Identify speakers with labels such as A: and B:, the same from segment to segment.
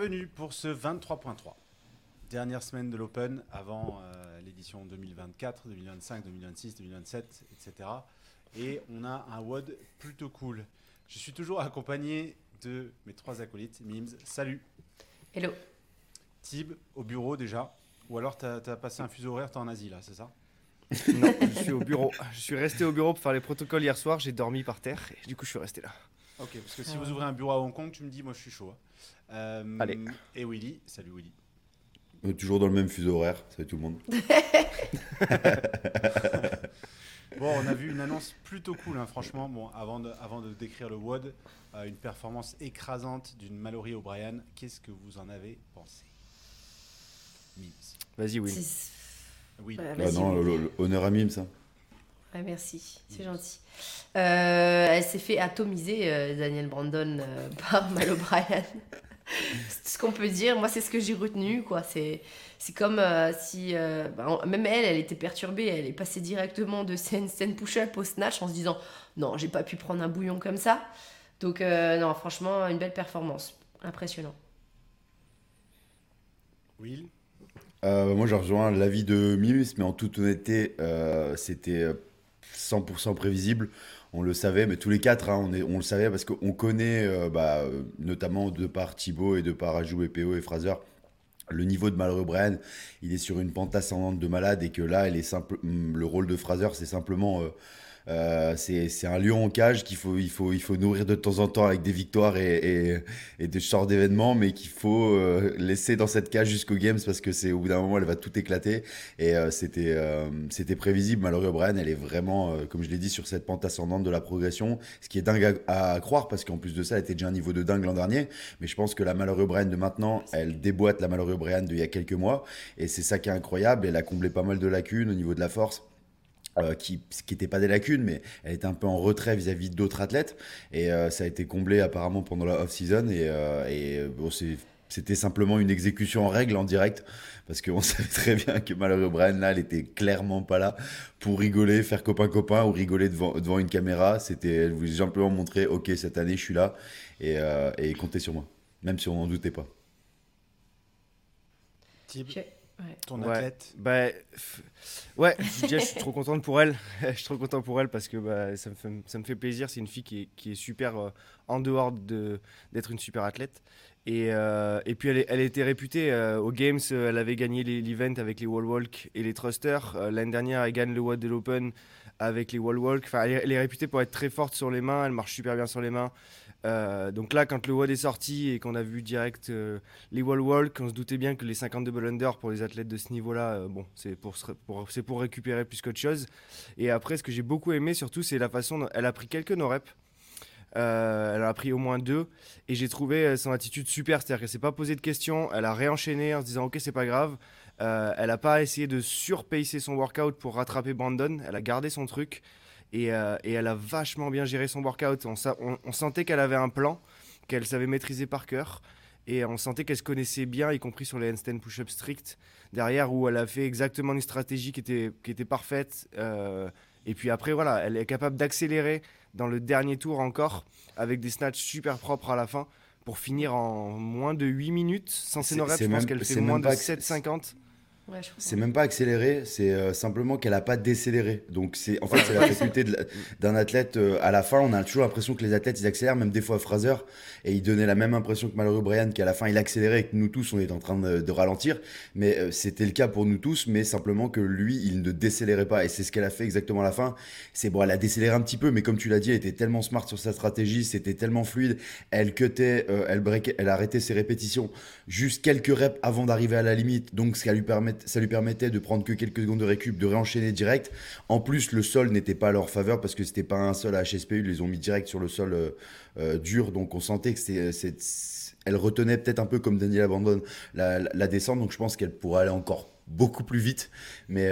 A: Bienvenue pour ce 23.3. Dernière semaine de l'Open avant l'édition 2024, 2025, 2026, 2027, etc. Et on a un WOD plutôt cool. Je suis toujours accompagné de mes trois acolytes. Mims, salut.
B: Hello.
A: Tib, au bureau déjà. Ou alors t'as passé un fuseau horaire, t'es en Asie là, c'est ça?
C: Non, je suis au bureau. Je suis resté au bureau pour faire les protocoles hier soir. J'ai dormi par terre et du coup je suis resté là.
A: Ok, parce que si vous ouvrez un bureau à Hong Kong, tu me dis, moi je suis chaud.
C: Allez.
A: Et Willy, salut Willy.
D: Toujours dans le même fuseau horaire, salut tout le monde.
A: Bon, on a vu une annonce plutôt cool, hein, franchement. Bon, avant de décrire le WOD, une performance écrasante d'une Mallory O'Brien. Qu'est-ce que vous en avez pensé? Mims.
C: Vas-y, oui.
A: Oui.
B: Ouais,
D: Ah
B: vas-y,
D: non,
B: oui.
D: honneur à Mime, ça.
B: Ouais, merci, c'est gentil. Elle s'est fait atomiser, Danielle Brandon, par Mal O'Brien. C'est ce qu'on peut dire. Moi, c'est ce que j'ai retenu, quoi. C'est comme si... même elle était perturbée. Elle est passée directement de scène push-up au snatch en se disant « Non, j'ai pas pu prendre un bouillon comme ça. » Donc, non, franchement, une belle performance. Impressionnant.
A: Will.
D: Moi, je rejoins l'avis de Mimes, mais en toute honnêteté, c'était 100% prévisible. On le savait, mais tous les quatre, hein, on le savait parce qu'on connaît, notamment de par Thibaut et de par Ajou et PO et Fraser, le niveau de Mallory O'Brien. Il est sur une pente ascendante de malade et que là, le rôle de Fraser, c'est simplement. C'est un lion en cage il faut nourrir de temps en temps avec des victoires et des sortes d'événements, mais qu'il faut laisser dans cette cage jusqu'au Games parce que c'est au bout d'un moment elle va tout éclater. Et c'était prévisible. Mallory O'Brien, elle est vraiment, comme je l'ai dit, sur cette pente ascendante de la progression, ce qui est dingue à croire parce qu'en plus de ça, elle était déjà un niveau de dingue l'an dernier. Mais je pense que la Mallory O'Brien de maintenant, elle déboîte la Mallory O'Brien d'il y a quelques mois, et c'est ça qui est incroyable. Elle a comblé pas mal de lacunes au niveau de la force, qui n'étaient pas des lacunes, mais elle était un peu en retrait vis-à-vis d'autres athlètes. Et ça a été comblé apparemment pendant la off-season. Bon, c'était simplement une exécution en règle, en direct, parce qu'on savait très bien que Mallory O'Brien, là, elle était clairement pas là pour rigoler, faire copain-copain ou rigoler devant une caméra. Elle voulait simplement montrer, ok, cette année, je suis là, et comptez sur moi, même si on n'en doutait pas.
A: Tib,
B: Ouais.
A: ton
C: Ouais,
A: athlète.
C: ouais, déjà, je suis trop contente pour elle. Je suis trop content pour elle parce que ça me fait plaisir. C'est une fille qui est super en dehors d'être une super athlète. Et puis elle était réputée aux Games. Elle avait gagné l'event avec les wall walk et les thrusters. L'année dernière, elle gagne le WOD de l'Open avec les wall walk. Enfin, elle est réputée pour être très forte sur les mains. Elle marche super bien sur les mains. Donc là, quand le WOD est sorti et qu'on a vu direct les wall walk, on se doutait bien que les 50 double under pour les athlètes de ce niveau-là, bon, c'est pour récupérer plus qu'autre chose. Et après, ce que j'ai beaucoup aimé surtout, c'est la façon dont elle a pris quelques no-reps. Elle en a pris au moins deux et j'ai trouvé son attitude super, c'est-à-dire qu'elle s'est pas posé de questions, elle a réenchaîné en se disant ok, c'est pas grave. Elle a pas essayé de surpacer son workout pour rattraper Brandon, elle a gardé son truc. Et elle a vachement bien géré son workout. On sentait qu'elle avait un plan, qu'elle savait maîtriser par cœur. Et on sentait qu'elle se connaissait bien, y compris sur les handstand push-up strict. Derrière, où elle a fait exactement une stratégie qui était parfaite. Et puis après, voilà, elle est capable d'accélérer dans le dernier tour encore, avec des snatchs super propres à la fin, pour finir en moins de 8 minutes. Sans ses no-reps, je pense qu'elle fait moins de 7,50.
B: Ouais, je
D: C'est
B: comprends.
D: même pas accéléré, c'est simplement qu'elle a pas décéléré. Donc c'est la faculté d'un athlète. À la fin, on a toujours l'impression que les athlètes ils accélèrent, même des fois Fraser, et il donnait la même impression que Mallory O'Brien, qu'à la fin il accélérait et que nous tous on était en train de ralentir. Mais c'était le cas pour nous tous, mais simplement que lui il ne décélérait pas, et c'est ce qu'elle a fait exactement à la fin. C'est bon, elle a décéléré un petit peu, mais comme tu l'as dit, elle était tellement smart sur sa stratégie, c'était tellement fluide. Elle cutait, elle breakait, elle arrêtait ses répétitions juste quelques reps avant d'arriver à la limite. Donc ça lui permettait de prendre que quelques secondes de récup, de réenchaîner direct. En plus, le sol n'était pas à leur faveur parce que c'était pas un sol à HSPU, ils les ont mis direct sur le sol dur. Donc on sentait que elle retenait peut-être un peu comme Daniel Abandon la descente. Donc je pense qu'elle pourrait aller encore beaucoup plus vite. Mais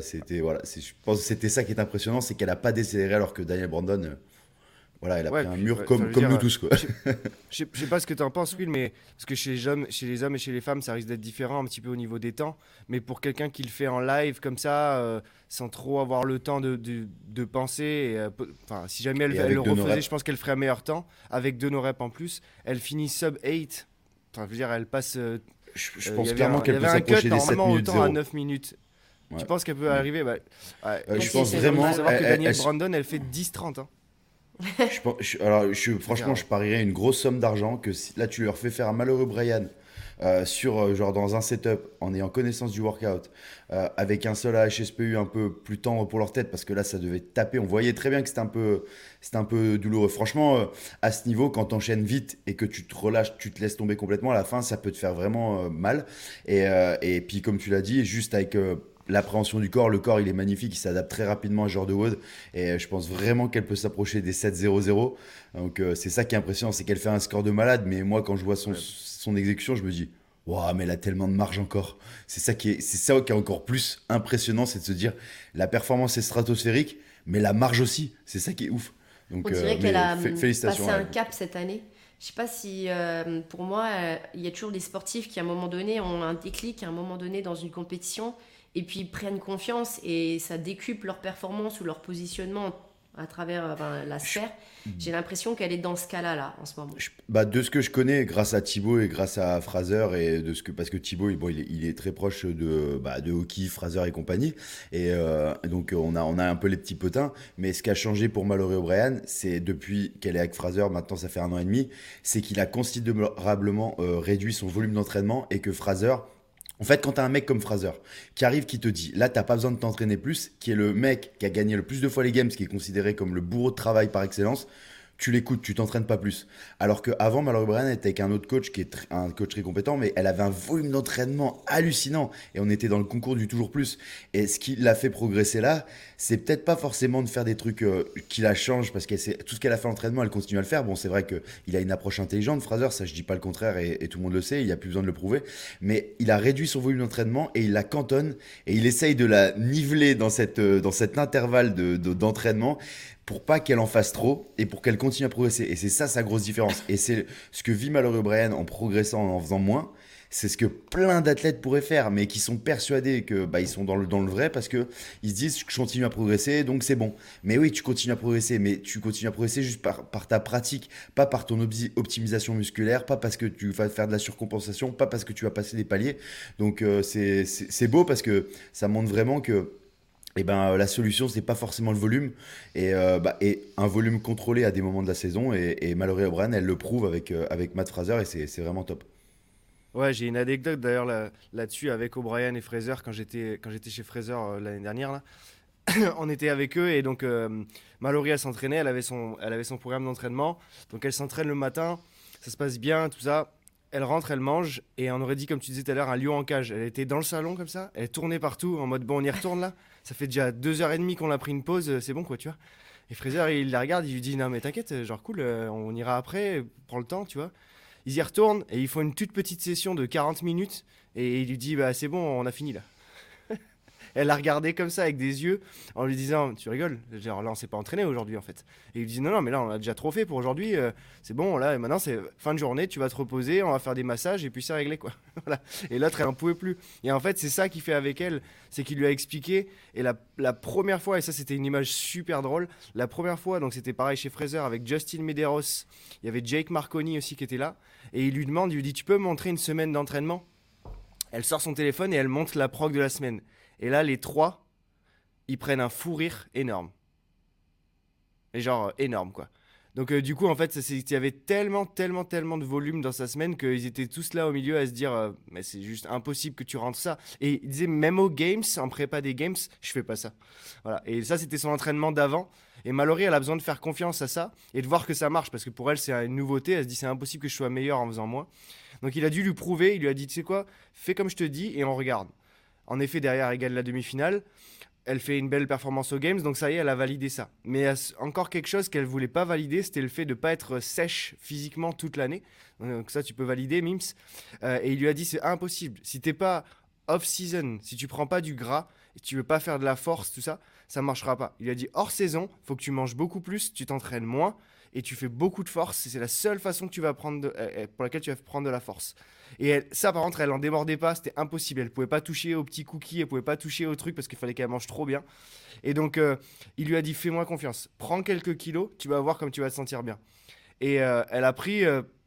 D: je pense que c'était ça qui est impressionnant, c'est qu'elle a pas décéléré alors que Daniel Brandon, voilà, elle a
C: Ouais,
D: pris un
C: puis,
D: mur
C: ouais, enfin, je veux
D: comme
C: dire,
D: nous tous, quoi.
C: je sais pas ce que tu en penses, Will, mais parce que chez les hommes et chez les femmes, ça risque d'être différent un petit peu au niveau des temps. Mais pour quelqu'un qui le fait en live comme ça, sans trop avoir le temps de penser, enfin, si jamais
D: Et
C: elle le
D: avec de nos
C: refaisait,
D: reps.
C: je pense qu'elle ferait un meilleur temps avec deux no reps en plus. Elle finit sub 8 Enfin, je veux dire, elle passe.
D: Je pense clairement qu'elle peut s'approcher des 7 minutes
C: autant à
D: 0.
C: 9 minutes.
D: Ouais.
C: Tu penses qu'elle peut arriver
D: Je pense
B: c'est
D: vraiment.
C: Il faut savoir que Danielle
D: elle-
C: Brandon, elle fait 10-30. Hein.
D: Franchement, je parierais une grosse somme d'argent que là, tu leur fais faire un malheureux Brian genre dans un setup en ayant connaissance du workout, avec un seul HSPU un peu plus tendre pour leur tête parce que là, ça devait taper. On voyait très bien que c'était un peu douloureux. Franchement, à ce niveau, quand t'enchaînes vite et que tu te relâches, tu te laisses tomber complètement, à la fin, ça peut te faire vraiment mal. Et puis, comme tu l'as dit, juste avec l'appréhension du corps, le corps il est magnifique, il s'adapte très rapidement à ce genre de WOD et je pense vraiment qu'elle peut s'approcher des 7-0-0. Donc c'est ça qui est impressionnant, c'est qu'elle fait un score de malade, mais moi quand je vois son exécution, je me dis waouh, mais elle a tellement de marge encore. C'est ça qui est encore plus impressionnant, c'est de se dire la performance est stratosphérique, mais la marge aussi, c'est ça qui est ouf. Donc
B: On dirait
D: mais
B: qu'elle a
D: félicitations.
B: passé
D: à
B: un
D: elle.
B: cap cette année. Je sais pas si, pour moi, il y a toujours des sportifs qui, à un moment donné, ont un déclic, à un moment donné, dans une compétition, et puis prennent confiance et ça décuple leur performance ou leur positionnement à travers la sphère. J'ai l'impression qu'elle est dans ce cas-là, là, en ce moment.
D: De ce que je connais, grâce à Thibaut et grâce à Fraser, et parce que Thibaut, il est très proche de Hockey, Fraser et compagnie, et donc on a un peu les petits potins, mais ce qui a changé pour Mallory O'Brien, c'est depuis qu'elle est avec Fraser, maintenant ça fait 1 an et demi, c'est qu'il a considérablement réduit son volume d'entraînement et que Fraser. En fait, quand tu as un mec comme Fraser qui arrive, qui te dit là, t'as pas besoin de t'entraîner plus, qui est le mec qui a gagné le plus de fois les games, qui est considéré comme le bourreau de travail par excellence, tu l'écoutes, tu t'entraînes pas plus. Alors qu'avant, Mallory Bryan était avec un autre coach qui est un coach très compétent, mais elle avait un volume d'entraînement hallucinant et on était dans le concours du toujours plus. Et ce qui l'a fait progresser là, c'est peut-être pas forcément de faire des trucs qui la changent parce que tout ce qu'elle a fait en entraînement, elle continue à le faire. Bon, c'est vrai qu'il a une approche intelligente, Fraser, ça je dis pas le contraire et tout le monde le sait, il n'y a plus besoin de le prouver. Mais il a réduit son volume d'entraînement et il la cantonne et il essaye de la niveler dans cet intervalle d'entraînement pour pas qu'elle en fasse trop et pour qu'elle continue à progresser. Et c'est ça sa grosse différence. Et c'est ce que vit Mallory O'Brien en progressant, en faisant moins. C'est ce que plein d'athlètes pourraient faire, mais qui sont persuadés que ils sont dans le vrai parce que ils se disent je continue à progresser, donc c'est bon. Mais oui, tu continues à progresser, mais tu continues à progresser juste par ta pratique, pas par ton optimisation musculaire, pas parce que tu vas faire de la surcompensation, pas parce que tu vas passer des paliers. Donc c'est beau parce que ça montre vraiment que la solution, c'est pas forcément le volume et un volume contrôlé à des moments de la saison. Et Mallory O'Brien, elle le prouve avec Matt Fraser et c'est vraiment top.
C: Ouais, j'ai une anecdote d'ailleurs là-dessus avec O'Brien et Fraser quand j'étais chez Fraser l'année dernière. Là. On était avec eux et donc Mallory, elle s'entraînait, elle avait son programme d'entraînement. Donc elle s'entraîne le matin, ça se passe bien, tout ça. Elle rentre, elle mange et on aurait dit, comme tu disais tout à l'heure, un lion en cage. Elle était dans le salon comme ça, elle tournait partout en mode bon, on y retourne là. Ça fait déjà 2h30 qu'on a pris une pause, c'est bon quoi, tu vois. Et Fraser, il la regarde, il lui dit non mais t'inquiète, genre cool, on ira après, prends le temps, tu vois. Ils y retournent et ils font une toute petite session de 40 minutes et il lui dit bah c'est bon, on a fini là. Elle l'a regardé comme ça avec des yeux en lui disant tu rigoles, genre là on s'est pas entraîné aujourd'hui en fait. Et il lui dit non mais là on a déjà trop fait pour aujourd'hui, c'est bon là et maintenant c'est fin de journée, tu vas te reposer, on va faire des massages et puis c'est réglé quoi. Voilà. Et l'autre elle en pouvait plus. Et en fait c'est ça qu'il fait avec elle, c'est qu'il lui a expliqué et la première fois, et ça c'était une image super drôle, la première fois donc c'était pareil chez Fraser avec Justin Medeiros, il y avait Jake Marconi aussi qui était là et il lui dit tu peux me montrer une semaine d'entraînement. Elle sort son téléphone et elle montre la prog de la semaine. Et là, les trois, ils prennent un fou rire énorme. Et genre, énorme, quoi. Donc, du coup, en fait, il y avait tellement de volume dans sa semaine qu'ils étaient tous là au milieu à se dire mais c'est juste impossible que tu rentres ça. Et il disait, même aux Games, en prépa des Games, je fais pas ça. Voilà. Et ça, c'était son entraînement d'avant. Et Mallory, elle a besoin de faire confiance à ça et de voir que ça marche. Parce que pour elle, c'est une nouveauté. Elle se dit, c'est impossible que je sois meilleur en faisant moins. Donc, il a dû lui prouver. Il lui a dit, tu sais quoi, fais comme je te dis et on regarde. En effet, derrière, elle gagne la demi-finale. Elle fait une belle performance aux Games, donc ça y est, elle a validé ça. Mais il y a encore quelque chose qu'elle voulait pas valider, c'était le fait de pas être sèche physiquement toute l'année. Donc ça, tu peux valider, Mims. Et il lui a dit, c'est impossible. Si t'es pas off-season, si tu prends pas du gras, et tu veux pas faire de la force, tout ça, ça marchera pas. Il lui a dit, hors saison, faut que tu manges beaucoup plus, tu t'entraînes moins, et tu fais beaucoup de force. C'est la seule façon que tu vas prendre pour laquelle tu vas prendre de la force. Et ça, par contre, elle en débordait pas, c'était impossible. Elle pouvait pas toucher aux petits cookies, elle pouvait pas toucher aux trucs parce qu'il fallait qu'elle mange trop bien. Et donc, il lui a dit, fais-moi confiance, prends quelques kilos, tu vas voir comme tu vas te sentir bien. Et elle a pris, je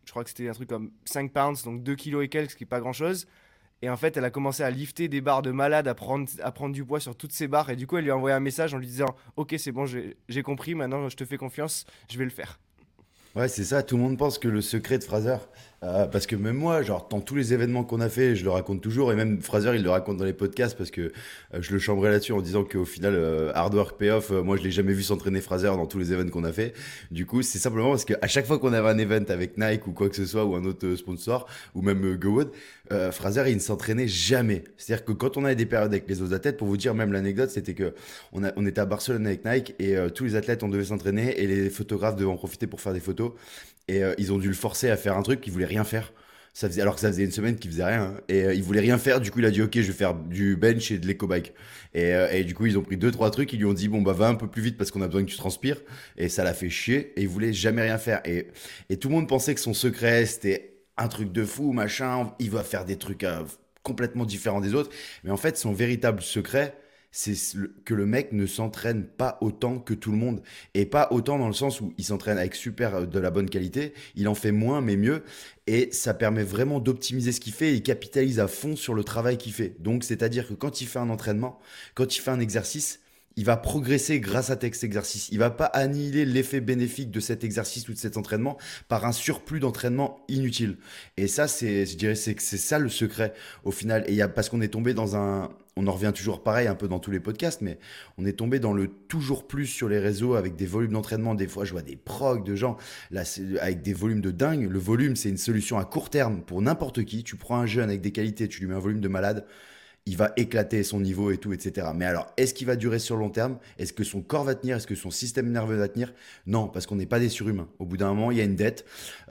C: je crois que c'était un truc comme 5 pounds, donc 2 kilos et quelques, ce qui n'est pas grand-chose. Et en fait, elle a commencé à lifter des barres de malade, à prendre du poids sur toutes ces barres. Et du coup, elle lui a envoyé un message en lui disant « Ok, c'est bon, j'ai compris, maintenant je te fais confiance, je vais le faire. »
D: Ouais, c'est ça, tout le monde pense que le secret de Fraser, parce que même moi, genre, dans tous les événements qu'on a fait, je le raconte toujours, et même Fraser, il le raconte dans les podcasts, parce que je le chambrais là-dessus en disant qu'au final, hard work payoff, moi, je l'ai jamais vu s'entraîner Fraser dans tous les événements qu'on a fait. Du coup, c'est simplement parce qu'à chaque fois qu'on avait un event avec Nike ou quoi que ce soit, ou un autre sponsor, ou même GoWood, Fraser, il ne s'entraînait jamais. C'est-à-dire que quand on avait des périodes avec les autres athlètes, pour vous dire même l'anecdote, c'était que on était à Barcelone avec Nike, et tous les athlètes, on devait s'entraîner, et les photographes devaient en profiter pour faire des photos. Et ils ont dû le forcer à faire un truc qu'il voulait rien faire. Alors que ça faisait une semaine qu'il faisait rien. Hein. Et il voulait rien faire. Du coup, il a dit ok, je vais faire du bench et de l'éco-bike. Et du coup, ils ont pris 2-3 trucs. Ils lui ont dit bon, bah va un peu plus vite parce qu'on a besoin que tu transpires. Et ça l'a fait chier. Et il voulait jamais rien faire. Et tout le monde pensait que son secret, c'était un truc de fou, machin. Il va faire des trucs complètement différents des autres. Mais en fait, son véritable secret, que le mec ne s'entraîne pas autant que tout le monde. Et pas autant dans le sens où il s'entraîne avec de la bonne qualité, il en fait moins mais mieux. Et ça permet vraiment d'optimiser ce qu'il fait et il capitalise à fond sur le travail qu'il fait. Donc c'est-à-dire que quand il fait un entraînement, quand il fait un exercice, il va progresser grâce à cet exercice. Il va pas annihiler l'effet bénéfique de cet exercice ou de cet entraînement par un surplus d'entraînement inutile. Et ça, je dirais, c'est ça le secret au final. Et parce qu'on est tombé on en revient toujours pareil un peu dans tous les podcasts, mais on est tombé dans le toujours plus sur les réseaux avec des volumes d'entraînement. Des fois, je vois des progs de gens là, avec des volumes de dingue. Le volume, c'est une solution à court terme pour n'importe qui. Tu prends un jeune avec des qualités, tu lui mets un volume de malade, il va éclater son niveau et tout, etc. Mais alors, est-ce qu'il va durer sur le long terme? Est-ce que son corps va tenir? Est-ce que son système nerveux va tenir? Non, parce qu'on n'est pas des surhumains. Au bout d'un moment, il y a une dette.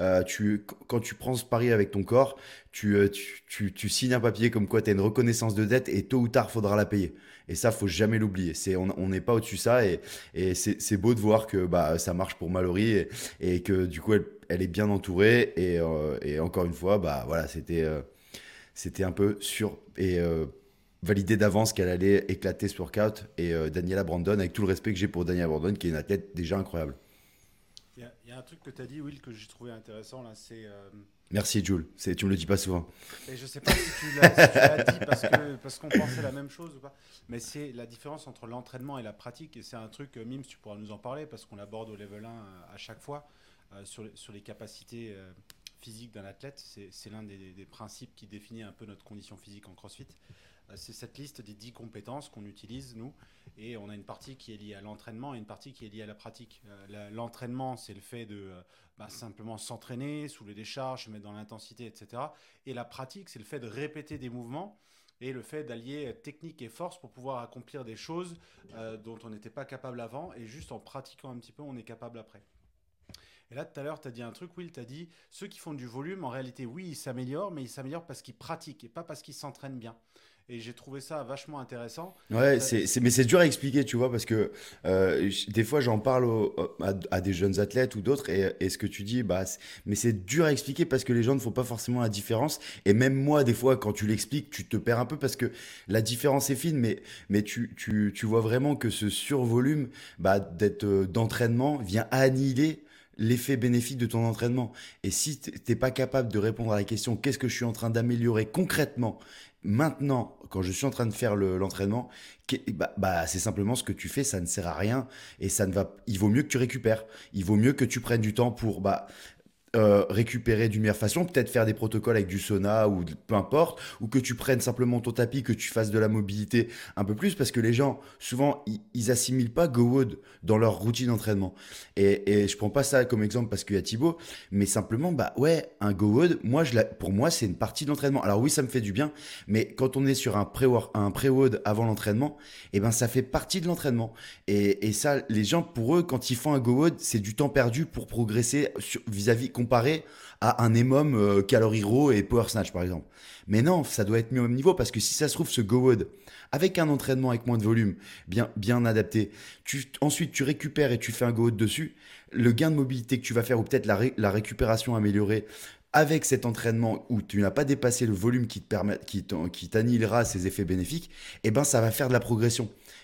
D: Quand tu prends ce pari avec ton corps, tu signes un papier comme quoi tu as une reconnaissance de dette et tôt ou tard, il faudra la payer. Et ça, faut jamais l'oublier. On n'est pas au-dessus de ça et c'est beau de voir que ça marche pour Mallory et que du coup, elle est bien entourée. Et encore une fois, voilà, c'était un peu sûr et validé d'avance qu'elle allait éclater ce workout. Et Daniela Brandon, avec tout le respect que j'ai pour Daniela Brandon, qui est une athlète déjà incroyable.
A: Il y a un truc que tu as dit, Will, que j'ai trouvé intéressant là, c'est.
D: Merci Jules, tu me le dis pas souvent.
A: Et je sais pas si tu l'as dit parce qu'on pensait la même chose ou pas, mais c'est la différence entre l'entraînement et la pratique. Et c'est un truc, Mims, tu pourras nous en parler parce qu'on l'aborde au level 1 à chaque fois sur les capacités physiques d'un athlète. C'est l'un des principes qui définit un peu notre condition physique en CrossFit. C'est cette liste des 10 compétences qu'on utilise, nous, et on a une partie qui est liée à l'entraînement et une partie qui est liée à la pratique. L'entraînement, c'est le fait de simplement s'entraîner, soulever des charges, se mettre dans l'intensité, etc. Et la pratique, c'est le fait de répéter des mouvements et le fait d'allier technique et force pour pouvoir accomplir des choses dont on n'était pas capable avant, et juste en pratiquant un petit peu, on est capable après. Et là, tout à l'heure, tu as dit un truc, Will, tu as dit, ceux qui font du volume, en réalité, oui, ils s'améliorent, mais ils s'améliorent parce qu'ils pratiquent et pas parce qu'ils s'entraînent bien. Et j'ai trouvé ça vachement intéressant.
D: Ouais, mais c'est dur à expliquer, tu vois, parce que des fois j'en parle à des jeunes athlètes ou d'autres, et ce que tu dis, mais c'est dur à expliquer parce que les gens ne font pas forcément la différence. Et même moi, des fois, quand tu l'expliques, tu te perds un peu parce que la différence est fine, mais tu vois vraiment que ce survolume d'entraînement vient annihiler l'effet bénéfique de ton entraînement. Et si t'es pas capable de répondre à la question qu'est-ce que je suis en train d'améliorer concrètement maintenant quand je suis en train de faire l'entraînement, c'est simplement ce que tu fais, ça ne sert à rien et il vaut mieux que tu récupères, il vaut mieux que tu prennes du temps pour récupérer d'une meilleure façon, peut-être faire des protocoles avec du sauna ou peu importe, ou que tu prennes simplement ton tapis, que tu fasses de la mobilité un peu plus, parce que les gens, souvent, ils assimilent pas GoWood dans leur routine d'entraînement. Et je prends pas ça comme exemple parce qu'il y a Thibaut, mais simplement, ouais, un GoWood, pour moi, c'est une partie de l'entraînement. Alors oui, ça me fait du bien, mais quand on est sur un pré-WOD avant l'entraînement, ça fait partie de l'entraînement. Et ça, les gens, pour eux, quand ils font un GoWood, c'est du temps perdu pour progresser vis-à-vis comparé à un EMOM Calorie Raw et Power Snatch par exemple. Mais non, ça doit être mis au même niveau parce que si ça se trouve ce GoWood avec un entraînement avec moins de volume bien adapté, ensuite tu récupères et tu fais un GoWood dessus, le gain de mobilité que tu vas faire ou peut-être la récupération améliorée avec cet entraînement où tu n'as pas dépassé le volume qui t'annihilera ces effets bénéfiques, ça va faire de la progression.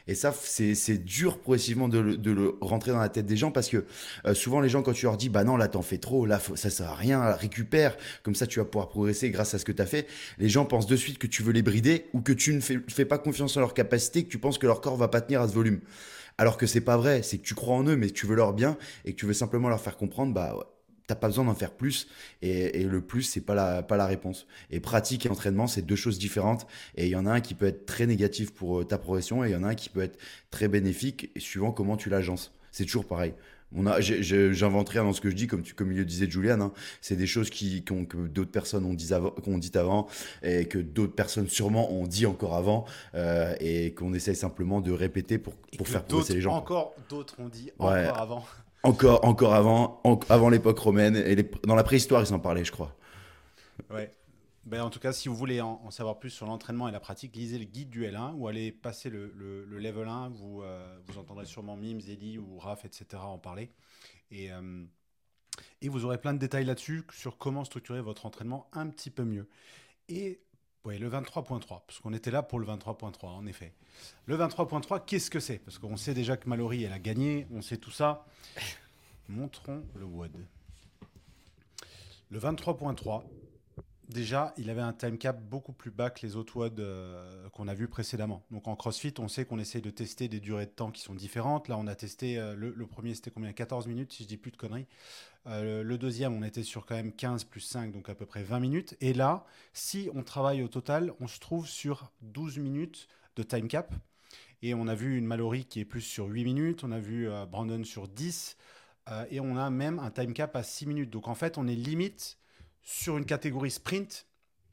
D: Et ça, c'est dur progressivement de le rentrer dans la tête des gens parce que souvent les gens, quand tu leur dis, bah non, là, t'en fais trop, là, ça sert à rien, récupère, comme ça, tu vas pouvoir progresser grâce à ce que t'as fait. Les gens pensent de suite que tu veux les brider ou que tu ne fais pas confiance en leur capacité, que tu penses que leur corps va pas tenir à ce volume. Alors que c'est pas vrai, c'est que tu crois en eux, mais tu veux leur bien et que tu veux simplement leur faire comprendre, bah, ouais, t'as pas besoin d'en faire plus et le plus c'est pas la réponse. Et pratique et entraînement c'est deux choses différentes et il y en a un qui peut être très négatif pour ta progression et il y en a un qui peut être très bénéfique et suivant comment tu l'agences. C'est toujours pareil. J'invente rien dans ce que je dis, comme il le disait Julian, hein. C'est des choses que d'autres personnes qu'on dit avant et que d'autres personnes sûrement ont dit encore avant et qu'on essaye simplement de répéter pour faire progresser les gens.
A: Encore d'autres ont dit
D: Ouais,
A: encore avant.
D: encore avant l'époque romaine et dans la préhistoire ils en parlaient, je crois.
A: Ouais. Ben, en tout cas, si vous voulez en savoir plus sur l'entraînement et la pratique, lisez le guide du L1 ou allez passer le level 1. Vous entendrez sûrement Mims, Eli ou Raph, etc. en parler. Et, euh, et vous aurez plein de détails là-dessus sur comment structurer votre entraînement un petit peu mieux. Et ouais, le 23.3, parce qu'on était là pour le 23.3, en effet. Le 23.3, qu'est-ce que c'est? Parce qu'on sait déjà que Mallory, elle a gagné, on sait tout ça. Montrons le WOD. Le 23.3, déjà, il avait un time cap beaucoup plus bas que les autres WOD qu'on a vus précédemment. Donc en CrossFit, on sait qu'on essaye de tester des durées de temps qui sont différentes. Là, on a testé, le premier, c'était combien? 14 minutes, si je dis plus de conneries. Le deuxième, on était sur quand même 15 plus 5, donc à peu près 20 minutes. Et là, si on travaille au total, on se trouve sur 12 minutes de time cap. Et on a vu une Mallory qui est plus sur 8 minutes. On a vu Brandon sur 10. Et on a même un time cap à 6 minutes. Donc en fait, on est limite sur une catégorie sprint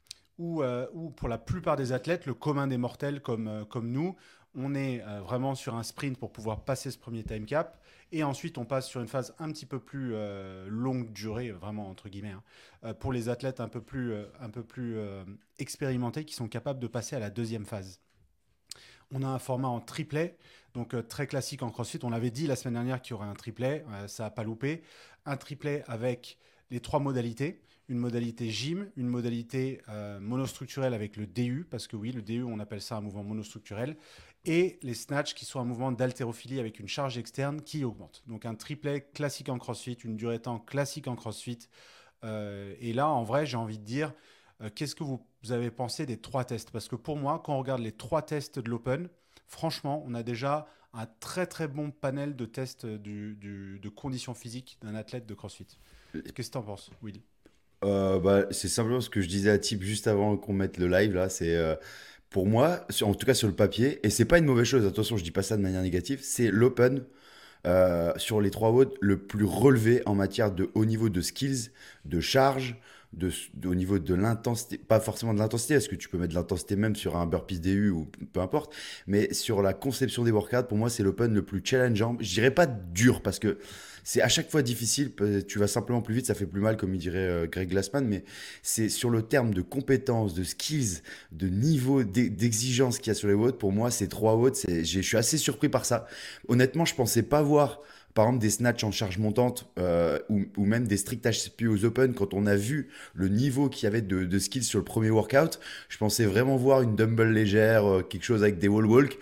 A: où pour la plupart des athlètes, le commun des mortels comme nous, on est vraiment sur un sprint pour pouvoir passer ce premier time cap. Et ensuite, on passe sur une phase un petit peu plus longue durée, vraiment entre guillemets, hein, pour les athlètes un peu plus expérimentés qui sont capables de passer à la deuxième phase. On a un format en triplet, donc très classique en CrossFit. On l'avait dit la semaine dernière qu'il y aurait un triplet, ça n'a pas loupé. Un triplet avec les trois modalités. Une modalité gym, une modalité monostructurelle avec le DU, parce que oui, le DU, on appelle ça un mouvement monostructurel, et les snatchs qui sont un mouvement d'haltérophilie avec une charge externe qui augmente. Donc un triplet classique en CrossFit, une durée de temps classique en CrossFit. Et là, en vrai, j'ai envie de dire, qu'est-ce que vous avez pensé des trois tests? Parce que pour moi, quand on regarde les trois tests de l'Open, franchement, on a déjà un très très bon panel de tests de conditions physiques d'un athlète de CrossFit. Qu'est-ce que tu en penses, Will?
D: Bah, c'est simplement ce que je disais à Tip juste avant qu'on mette le live là. C'est pour moi, en tout cas sur le papier, et c'est pas une mauvaise chose. Attention, je dis pas ça de manière négative. C'est l'Open sur les trois WOD le plus relevé en matière de haut niveau de skills, de charge, au niveau de l'intensité, pas forcément de l'intensité, parce que tu peux mettre de l'intensité même sur un burpees DU ou peu importe, mais sur la conception des workouts, pour moi, c'est l'Open le plus challengeant. Je dirais pas dur, parce que c'est à chaque fois difficile, tu vas simplement plus vite, ça fait plus mal, comme il dirait Greg Glassman, mais c'est sur le terme de compétences, de skills, de niveau d'exigence qu'il y a sur les WOD. Pour moi, ces trois WOD, je suis assez surpris par ça. Honnêtement, je pensais pas voir par exemple des snatchs en charge montante ou même des strict HCP aux Open. Quand on a vu le niveau qu'il y avait de skills sur le premier workout, je pensais vraiment voir une dumbbell légère, quelque chose avec des wall walk,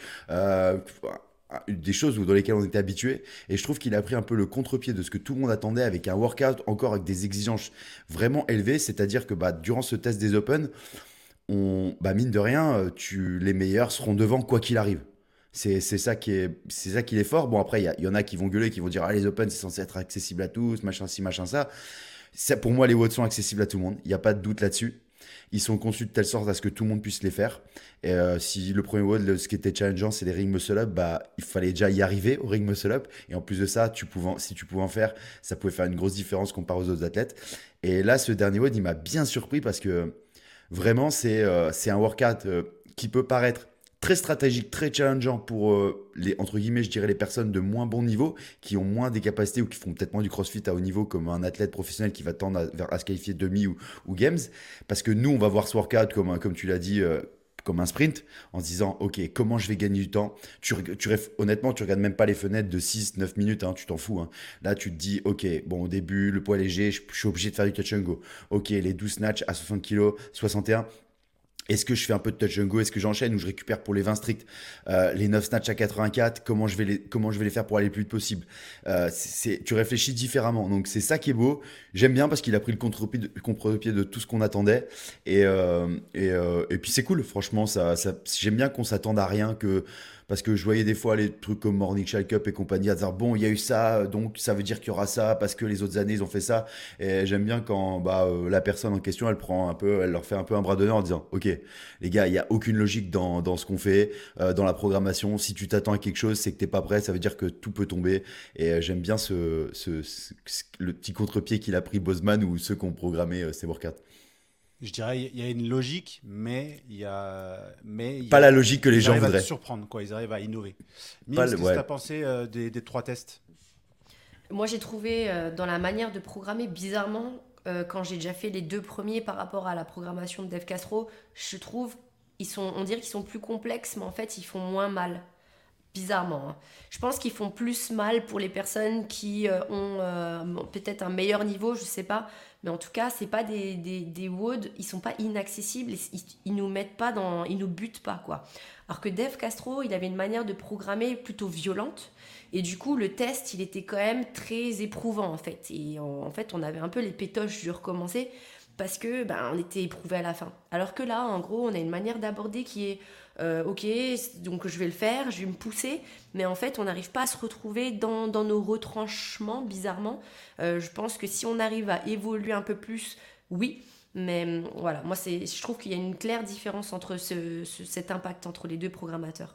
D: des choses dans lesquelles on était habitué. Et je trouve qu'il a pris un peu le contre-pied de ce que tout le monde attendait, avec un workout encore avec des exigences vraiment élevées. C'est-à-dire que durant ce test des Open, mine de rien, les meilleurs seront devant quoi qu'il arrive. C'est ça c'est ça qui est fort. Bon, après, il y en a qui vont gueuler, qui vont dire, ah, les Open, c'est censé être accessible à tous, machin ci, machin ça. Pour moi, les WOD sont accessibles à tout le monde. Il n'y a pas de doute là-dessus. Ils sont conçus de telle sorte à ce que tout le monde puisse les faire. Et si le premier WOD, ce qui était challengeant, c'est les ring muscle up, il fallait déjà y arriver au ring muscle up. Et en plus de ça, si tu pouvais en faire, ça pouvait faire une grosse différence comparé aux autres athlètes. Et là, ce dernier WOD, il m'a bien surpris parce que vraiment, c'est un workout qui peut paraître très stratégique, très challengeant pour entre guillemets, je dirais les personnes de moins bon niveau, qui ont moins des capacités ou qui font peut-être moins du crossfit à haut niveau, comme un athlète professionnel qui va tendre à se qualifier demi ou games. Parce que nous, on va voir ce workout comme tu l'as dit, comme un sprint, en se disant, ok, comment je vais gagner du temps? Honnêtement, tu regardes même pas les fenêtres de 6-9 minutes, hein, tu t'en fous. Hein. Là, tu te dis, ok, bon, au début, le poids léger, je suis obligé de faire du touch and go. Ok, les 12 snatchs à 60 kg, 61. Est-ce que je fais un peu de touch and go? Est-ce que j'enchaîne ou je récupère pour les 20 stricts? Les 9 snatch à 84, comment je vais les faire pour aller le plus vite possible? Tu réfléchis différemment. Donc c'est ça qui est beau. J'aime bien parce qu'il a pris le contre-pied de tout ce qu'on attendait. Et puis c'est cool, franchement. J'aime bien qu'on s'attende à rien parce que je voyais des fois les trucs comme Morning Shake Cup et compagnie à dire bon, il y a eu ça, donc ça veut dire qu'il y aura ça parce que les autres années ils ont fait ça. Et j'aime bien quand la personne en question elle leur fait un peu un bras d'honneur en disant ok, les gars, il n'y a aucune logique dans ce qu'on fait, dans la programmation. Si tu t'attends à quelque chose, c'est que t'es pas prêt, ça veut dire que tout peut tomber. Et j'aime bien le petit contre-pied qu'il a pris Bosman ou ceux qui ont programmé ces workouts.
A: Je dirais il y a une logique, mais il y a
D: Pas la logique que les
A: ils
D: gens
A: arrivent à
D: voudraient.
A: te surprendre, quoi. Ils arrivent à innover.
D: Pas
A: Qu'est-ce que
D: ouais.
A: tu as pensé des 3 tests?
B: Moi, j'ai trouvé dans la manière de programmer, bizarrement, quand j'ai déjà fait les 2 premiers par rapport à la programmation de Dave Castro, je trouve on dirait qu'ils sont plus complexes, mais en fait, ils font moins mal. Bizarrement, hein. Je pense qu'ils font plus mal pour les personnes qui ont peut-être un meilleur niveau, je sais pas. Mais en tout cas, c'est pas des WOD, ils sont pas inaccessibles, ils nous mettent pas ils nous butent pas, quoi. Alors que Dave Castro, il avait une manière de programmer plutôt violente. Et du coup, le test, il était quand même très éprouvant, en fait. Et en fait, on avait un peu les pétoches de recommencer parce que on était éprouvé à la fin. Alors que là, en gros, on a une manière d'aborder qui est ok, donc je vais le faire, je vais me pousser, mais en fait, on n'arrive pas à se retrouver dans nos retranchements, bizarrement. Je pense que si on arrive à évoluer un peu plus, oui, mais voilà, moi, je trouve qu'il y a une claire différence entre cet impact entre les 2 programmateurs.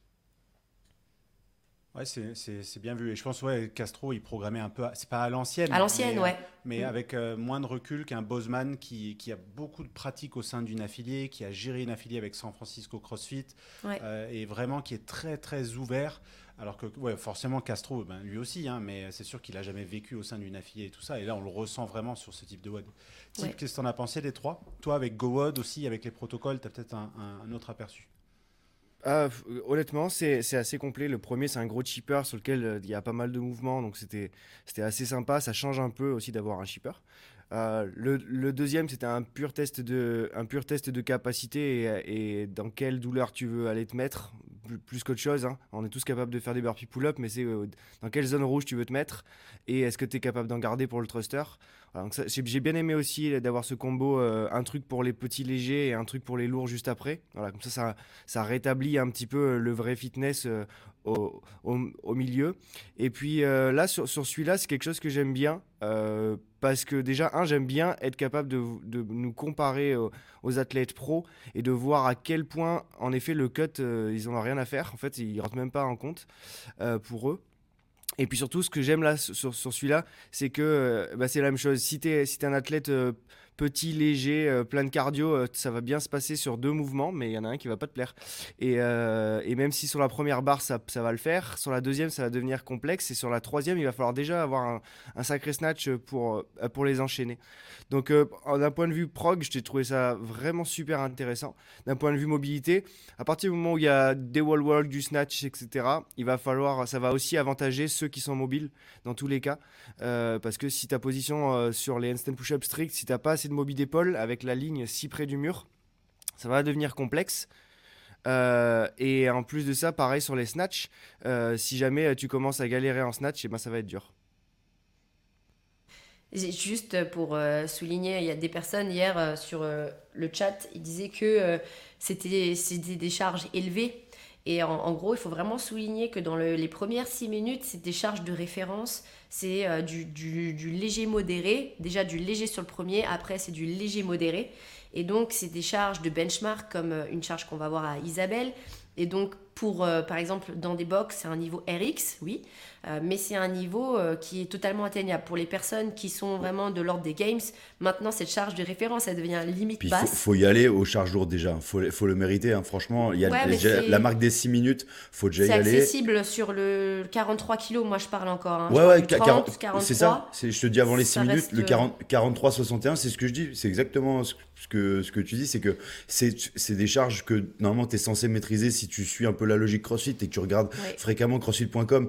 A: Ouais, c'est bien vu. Et je pense, ouais, Castro, il programmait un peu, c'est pas à l'ancienne.
B: À l'ancienne, ouais.
A: Mais avec moins de recul qu'un Bozeman qui a beaucoup de pratique au sein d'une affiliée, qui a géré une affiliée avec San Francisco CrossFit,
B: Ouais.
A: et vraiment qui est très, très ouvert. Alors que, ouais, forcément, Castro, lui aussi, hein, mais c'est sûr qu'il a jamais vécu au sein d'une affiliée et tout ça. Et là, on le ressent vraiment sur ce type de WOD.
B: Ouais.
A: Qu'est-ce que tu en as pensé des 3? Toi, avec GoWOD aussi, avec les protocoles, tu as peut-être un autre aperçu.
C: Honnêtement, c'est assez complet. Le premier, c'est un gros chipper sur lequel il y a pas mal de mouvements, donc c'était assez sympa. Ça change un peu aussi d'avoir un chipper. Le deuxième, c'était un pur test de capacité et dans quelle douleur tu veux aller te mettre, plus qu'autre chose, hein. On est tous capables de faire des burpees pull-up, mais c'est dans quelle zone rouge tu veux te mettre et est-ce que tu es capable d'en garder pour le thruster. Voilà, donc j'ai bien aimé aussi d'avoir ce combo, un truc pour les petits légers et un truc pour les lourds juste après. Voilà, comme ça rétablit un petit peu le vrai fitness au milieu. Et puis là, sur celui-là, c'est quelque chose que j'aime bien. Parce que déjà, j'aime bien être capable de nous comparer aux athlètes pros et de voir à quel point, en effet, le cut, ils n'en ont rien à faire. En fait, ils ne rentrent même pas en compte pour eux. Et puis surtout, ce que j'aime là sur celui-là, c'est que c'est la même chose. Si t'es un athlète petit, léger, plein de cardio, ça va bien se passer sur 2 mouvements, mais il y en a un qui va pas te plaire. Et même si sur la première barre, ça va le faire, sur la deuxième, ça va devenir complexe, et sur la troisième, il va falloir déjà avoir un sacré snatch pour les enchaîner. Donc d'un point de vue prog, je t'ai trouvé ça vraiment super intéressant. D'un point de vue mobilité, à partir du moment où il y a des wall walk, du snatch, etc., ça va aussi avantager ceux qui sont mobiles dans tous les cas, parce que si ta position sur les handstand push-up strict, si t'as pas assez de mobilité d'épaule avec la ligne si près du mur, ça va devenir complexe. Et en plus de ça, pareil sur les snatchs, si jamais tu commences à galérer en snatch, ça va être dur.
B: Juste pour souligner, il y a des personnes hier sur le chat, ils disaient que c'était des charges élevées. Et en gros, il faut vraiment souligner que dans les premières 6 minutes, c'est des charges de référence. C'est du léger modéré. Déjà du léger sur le premier, après c'est du léger modéré. Et donc, c'est des charges de benchmark comme une charge qu'on va voir à Isabelle. Et donc, par exemple, dans des box, c'est un niveau RX, oui, mais c'est un niveau qui est totalement atteignable. Pour les personnes qui sont vraiment de l'ordre des games, maintenant, cette charge de référence, elle devient limite
D: Puis
B: basse.
D: faut y aller aux charges lourdes déjà, faut le mériter, hein. Franchement, il y a la marque des 6 minutes, faut déjà y aller.
B: C'est accessible sur le 43 kg, moi je parle encore. Hein.
D: Ouais,
B: 30, 43,
D: c'est ça, je te dis avant les 6 minutes,
B: reste...
D: le 43-61, c'est ce que je dis, c'est exactement ce que tu dis, c'est que c'est des charges que normalement tu es censé maîtriser si tu suis un peu peu la logique CrossFit et que tu regardes
B: Ouais.
D: fréquemment CrossFit.com,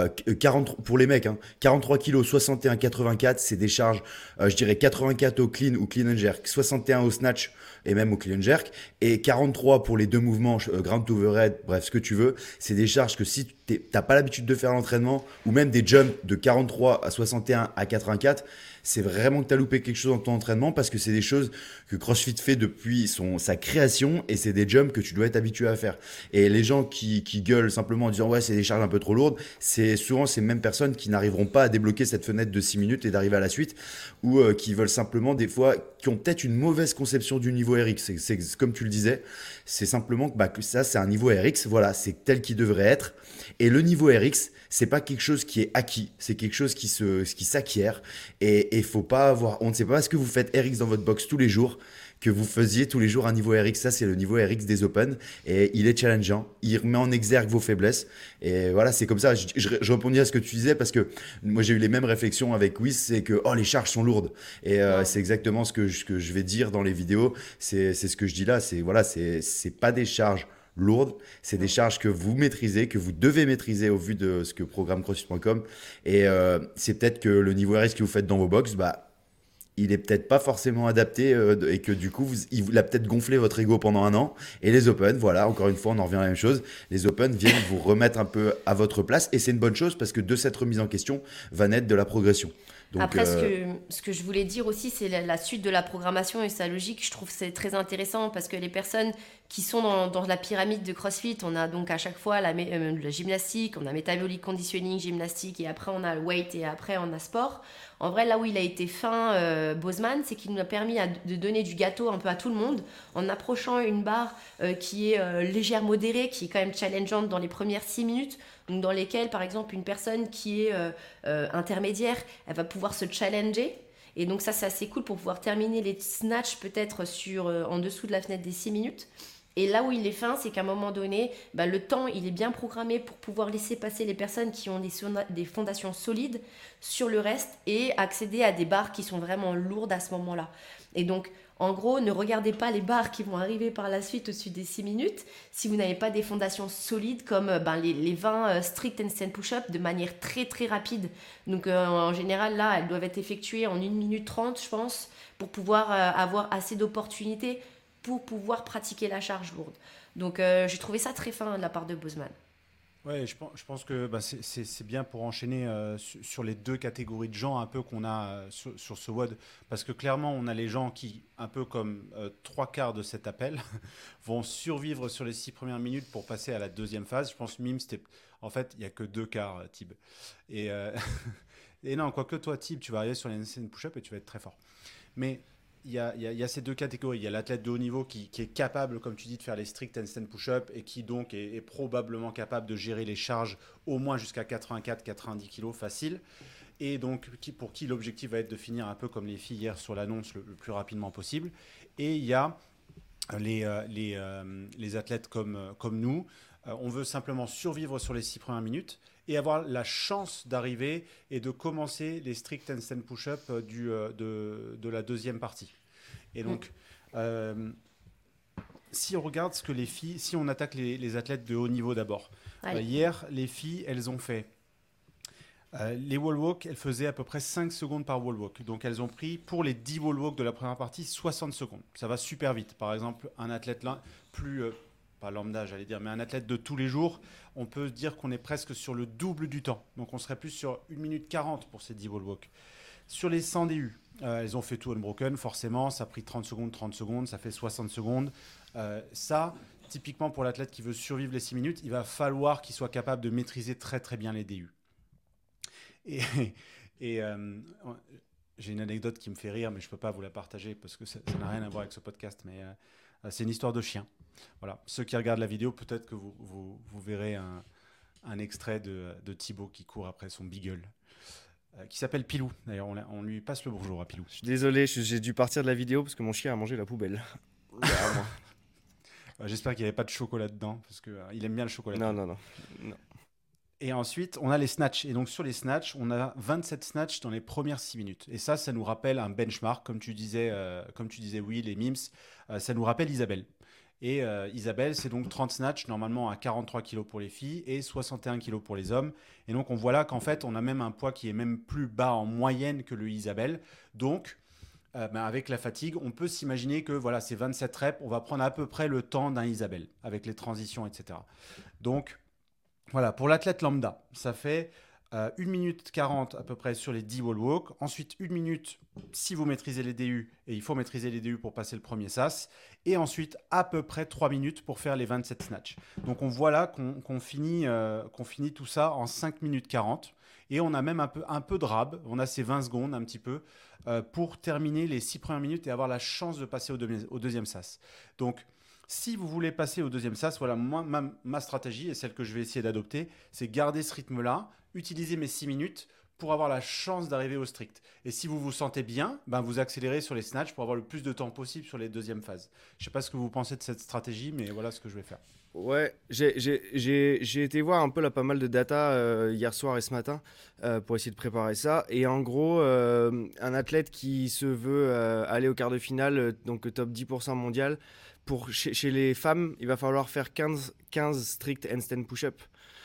D: 43 pour les mecs, 43 kilos, 61, 84, c'est des charges, je dirais 84 au clean ou clean and jerk, 61 au snatch et même au clean and jerk, et 43 pour les deux mouvements, ground to overhead, bref, ce que tu veux. C'est des charges que si t'as pas l'habitude de faire à l'entraînement, ou même des jumps de 43 à 61 à 84, c'est vraiment que tu as loupé quelque chose dans ton entraînement, parce que c'est des choses que CrossFit fait depuis sa création, et c'est des jumps que tu dois être habitué à faire. Et les gens qui gueulent simplement en disant ouais, c'est des charges un peu trop lourdes, c'est souvent ces mêmes personnes qui n'arriveront pas à débloquer cette fenêtre de 6 minutes et d'arriver à la suite, ou qui veulent simplement des fois, qui ont peut-être une mauvaise conception du niveau RX. C'est comme tu le disais, c'est simplement que ça c'est un niveau RX, voilà, c'est tel qu'il devrait être. Et le niveau RX, c'est pas quelque chose qui est acquis, c'est quelque chose qui s'acquiert. Et il faut pas avoir, on ne sait pas parce que vous faites RX dans votre box tous les jours, que vous faisiez tous les jours un niveau RX. Ça, c'est le niveau RX des Open. Et il est challengeant. Il remet en exergue vos faiblesses. Et voilà, c'est comme ça. Je répondis à ce que tu disais parce que moi, j'ai eu les mêmes réflexions avec Wiz. C'est que les charges sont lourdes. Et c'est exactement ce que je vais dire dans les vidéos. C'est ce que je dis là. C'est pas des charges lourdes, c'est des charges que vous maîtrisez, que vous devez maîtriser au vu de ce que programme CrossFit.com. Et c'est peut-être que le niveau RX que vous faites dans vos box, il est peut-être pas forcément adapté et que du coup, il a peut-être gonflé votre ego pendant un an. Et les Open, voilà, encore une fois, on en revient à la même chose. Les Open viennent vous remettre un peu à votre place, et c'est une bonne chose parce que de cette remise en question va naître de la progression. Donc,
B: Après, ce que je voulais dire aussi, c'est la suite de la programmation et sa logique. Je trouve que c'est très intéressant parce que les personnes qui sont dans la pyramide de CrossFit, on a donc à chaque fois la gymnastique, on a metabolic conditioning, gymnastique, et après on a le weight, et après on a sport. En vrai, là où il a été fin, Bozeman, c'est qu'il nous a permis de donner du gâteau un peu à tout le monde en approchant une barre qui est légère, modérée, qui est quand même challengeante dans les premières 6 minutes. Donc dans lesquelles, par exemple, une personne qui est intermédiaire, elle va pouvoir se challenger. Et donc ça, c'est assez cool pour pouvoir terminer les snatchs peut-être en dessous de la fenêtre des 6 minutes. Et là où il est fin, c'est qu'à un moment donné, le temps, il est bien programmé pour pouvoir laisser passer les personnes qui ont des fondations solides sur le reste et accéder à des barres qui sont vraiment lourdes à ce moment-là. Et donc, en gros, ne regardez pas les barres qui vont arriver par la suite au-dessus des 6 minutes si vous n'avez pas des fondations solides comme les 20 strict handstand push-up de manière très très rapide. Donc en général, là, elles doivent être effectuées en 1 minute 30, je pense, pour pouvoir avoir assez d'opportunités pour pouvoir pratiquer la charge lourde. Donc j'ai trouvé ça très fin de la part de Bozeman.
A: Ouais, je pense que c'est bien pour enchaîner sur les deux catégories de gens un peu qu'on a sur ce WOD, parce que clairement on a les gens qui, un peu comme 3/4 de cet appel, vont survivre sur les 6 premières minutes pour passer à la deuxième phase. Je pense Mime, en fait il n'y a que 2/4 Tib. Et, et non, quoique toi Tib, tu vas arriver sur les handstand push-up et tu vas être très fort. Mais il y a ces deux catégories. Il y a l'athlète de haut niveau qui est capable, comme tu dis, de faire les strict handstand push-up et qui donc est probablement capable de gérer les charges au moins jusqu'à 84-90 kg facile. Et donc pour qui l'objectif va être de finir un peu comme les filles hier sur l'annonce le plus rapidement possible. Et il y a les athlètes comme nous. On veut simplement survivre sur les 6 premières minutes et avoir la chance d'arriver et de commencer les strict handstand push-up de la deuxième partie. Et donc, si on regarde ce que les filles, si on attaque les athlètes de haut niveau d'abord, hier, les filles, elles ont fait les wall walk, elles faisaient à peu près 5 secondes par wall walk. Donc, elles ont pris, pour les 10 wall walk de la première partie, 60 secondes. Ça va super vite. Par exemple, un athlète là, pas lambda, j'allais dire, mais un athlète de tous les jours, on peut dire qu'on est presque sur le double du temps. Donc, on serait plus sur 1 minute 40 pour ces 10 wall walk. Sur les 100 DU, elles ont fait tout unbroken, forcément. Ça a pris 30 secondes, ça fait 60 secondes. Ça, typiquement pour l'athlète qui veut survivre les 6 minutes, il va falloir qu'il soit capable de maîtriser très très bien les DU. Et j'ai une anecdote qui me fait rire, mais je ne peux pas vous la partager parce que ça n'a rien à voir avec ce podcast, mais c'est une histoire de chien. Voilà. Ceux qui regardent la vidéo, peut-être que vous verrez un extrait de Thibaut qui court après son beagle, qui s'appelle Pilou. D'ailleurs, on lui passe le bonjour à Pilou.
C: Je suis désolé, j'ai dû partir de la vidéo parce que mon chien a mangé la poubelle.
A: J'espère qu'il n'y avait pas de chocolat dedans, parce qu'il aime bien le chocolat.
C: Non.
A: Et ensuite, on a les snatchs. Et donc, sur les snatchs, on a 27 snatchs dans les premières 6 minutes. Et ça nous rappelle un benchmark, comme tu disais, Will et Mims. Ça nous rappelle Isabelle. Et Isabelle, c'est donc 30 snatch, normalement à 43 kg pour les filles et 61 kg pour les hommes. Et donc on voit là qu'en fait, on a même un poids qui est même plus bas en moyenne que le Isabelle. Donc, avec la fatigue, on peut s'imaginer que voilà, ces 27 reps, on va prendre à peu près le temps d'un Isabelle, avec les transitions, etc. Donc, voilà, pour l'athlète lambda, ça fait 1 minute 40 à peu près sur les 10 wall walk. Ensuite, 1 minute si vous maîtrisez les DU, et il faut maîtriser les DU pour passer le premier sas. Et ensuite, à peu près 3 minutes pour faire les 27 snatch. Donc, on voit là qu'on finit tout ça en 5 minutes 40. Et on a même un peu de rab. On a ces 20 secondes un petit peu pour terminer les 6 premières minutes et avoir la chance de passer au deuxième sas. Donc, si vous voulez passer au deuxième sas, voilà, moi, ma stratégie, et celle que je vais essayer d'adopter, c'est garder ce rythme-là, utiliser mes 6 minutes pour avoir la chance d'arriver au strict. Et si vous vous sentez bien, vous accélérez sur les snatchs pour avoir le plus de temps possible sur les deuxièmes phases. Je ne sais pas ce que vous pensez de cette stratégie, mais voilà ce que je vais faire.
C: Ouais, j'ai été voir un peu là, pas mal de data hier soir et ce matin pour essayer de préparer ça. Et en gros, un athlète qui se veut aller au quart de finale, donc top 10% mondial, chez les femmes, il va falloir faire 15 strict handstand push-up.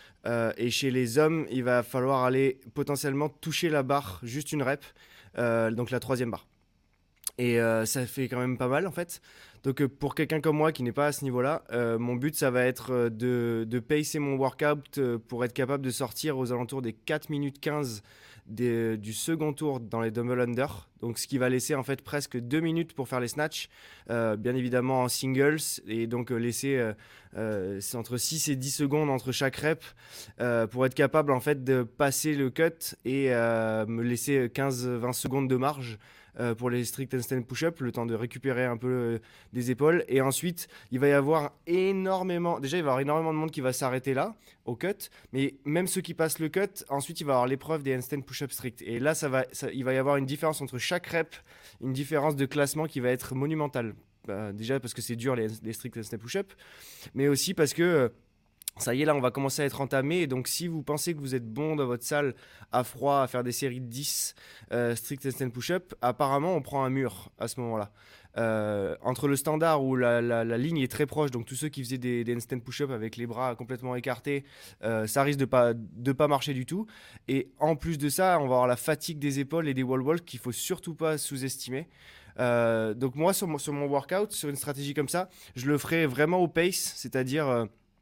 C: Et chez les hommes, il va falloir aller potentiellement toucher la barre, juste une rep, donc la 3e barre. Et ça fait quand même pas mal en fait. Donc pour quelqu'un comme moi qui n'est pas à ce niveau-là, mon but ça va être de pacer mon workout pour être capable de sortir aux alentours des 4 minutes 15 du second tour dans les double under. Donc ce qui va laisser en fait presque 2 minutes pour faire les snatchs, bien évidemment en singles, et donc laisser c'est entre 6 et 10 secondes entre chaque rep pour être capable en fait de passer le cut et me laisser 15-20 secondes de marge pour les strict handstand push-up, le temps de récupérer un peu des épaules. Et ensuite, il va y avoir énormément de monde qui va s'arrêter là, au cut. Mais même ceux qui passent le cut, ensuite, il va y avoir l'épreuve des handstand push-up strict. Et là, il va y avoir une différence entre chaque rep, une différence de classement qui va être monumentale. Déjà parce que c'est dur les strict handstand push-up, mais aussi parce que ça y est, là, on va commencer à être entamé. Et donc, si vous pensez que vous êtes bon dans votre salle à froid, à faire des séries de 10 strict handstand push-up, apparemment, on prend un mur à ce moment-là. Entre le standard où la ligne est très proche, donc tous ceux qui faisaient des handstand push-up avec les bras complètement écartés, ça risque de pas marcher du tout. Et en plus de ça, on va avoir la fatigue des épaules et des wall walk qu'il faut surtout pas sous-estimer. Donc moi, sur mon workout, sur une stratégie comme ça, je le ferai vraiment au pace, c'est-à-dire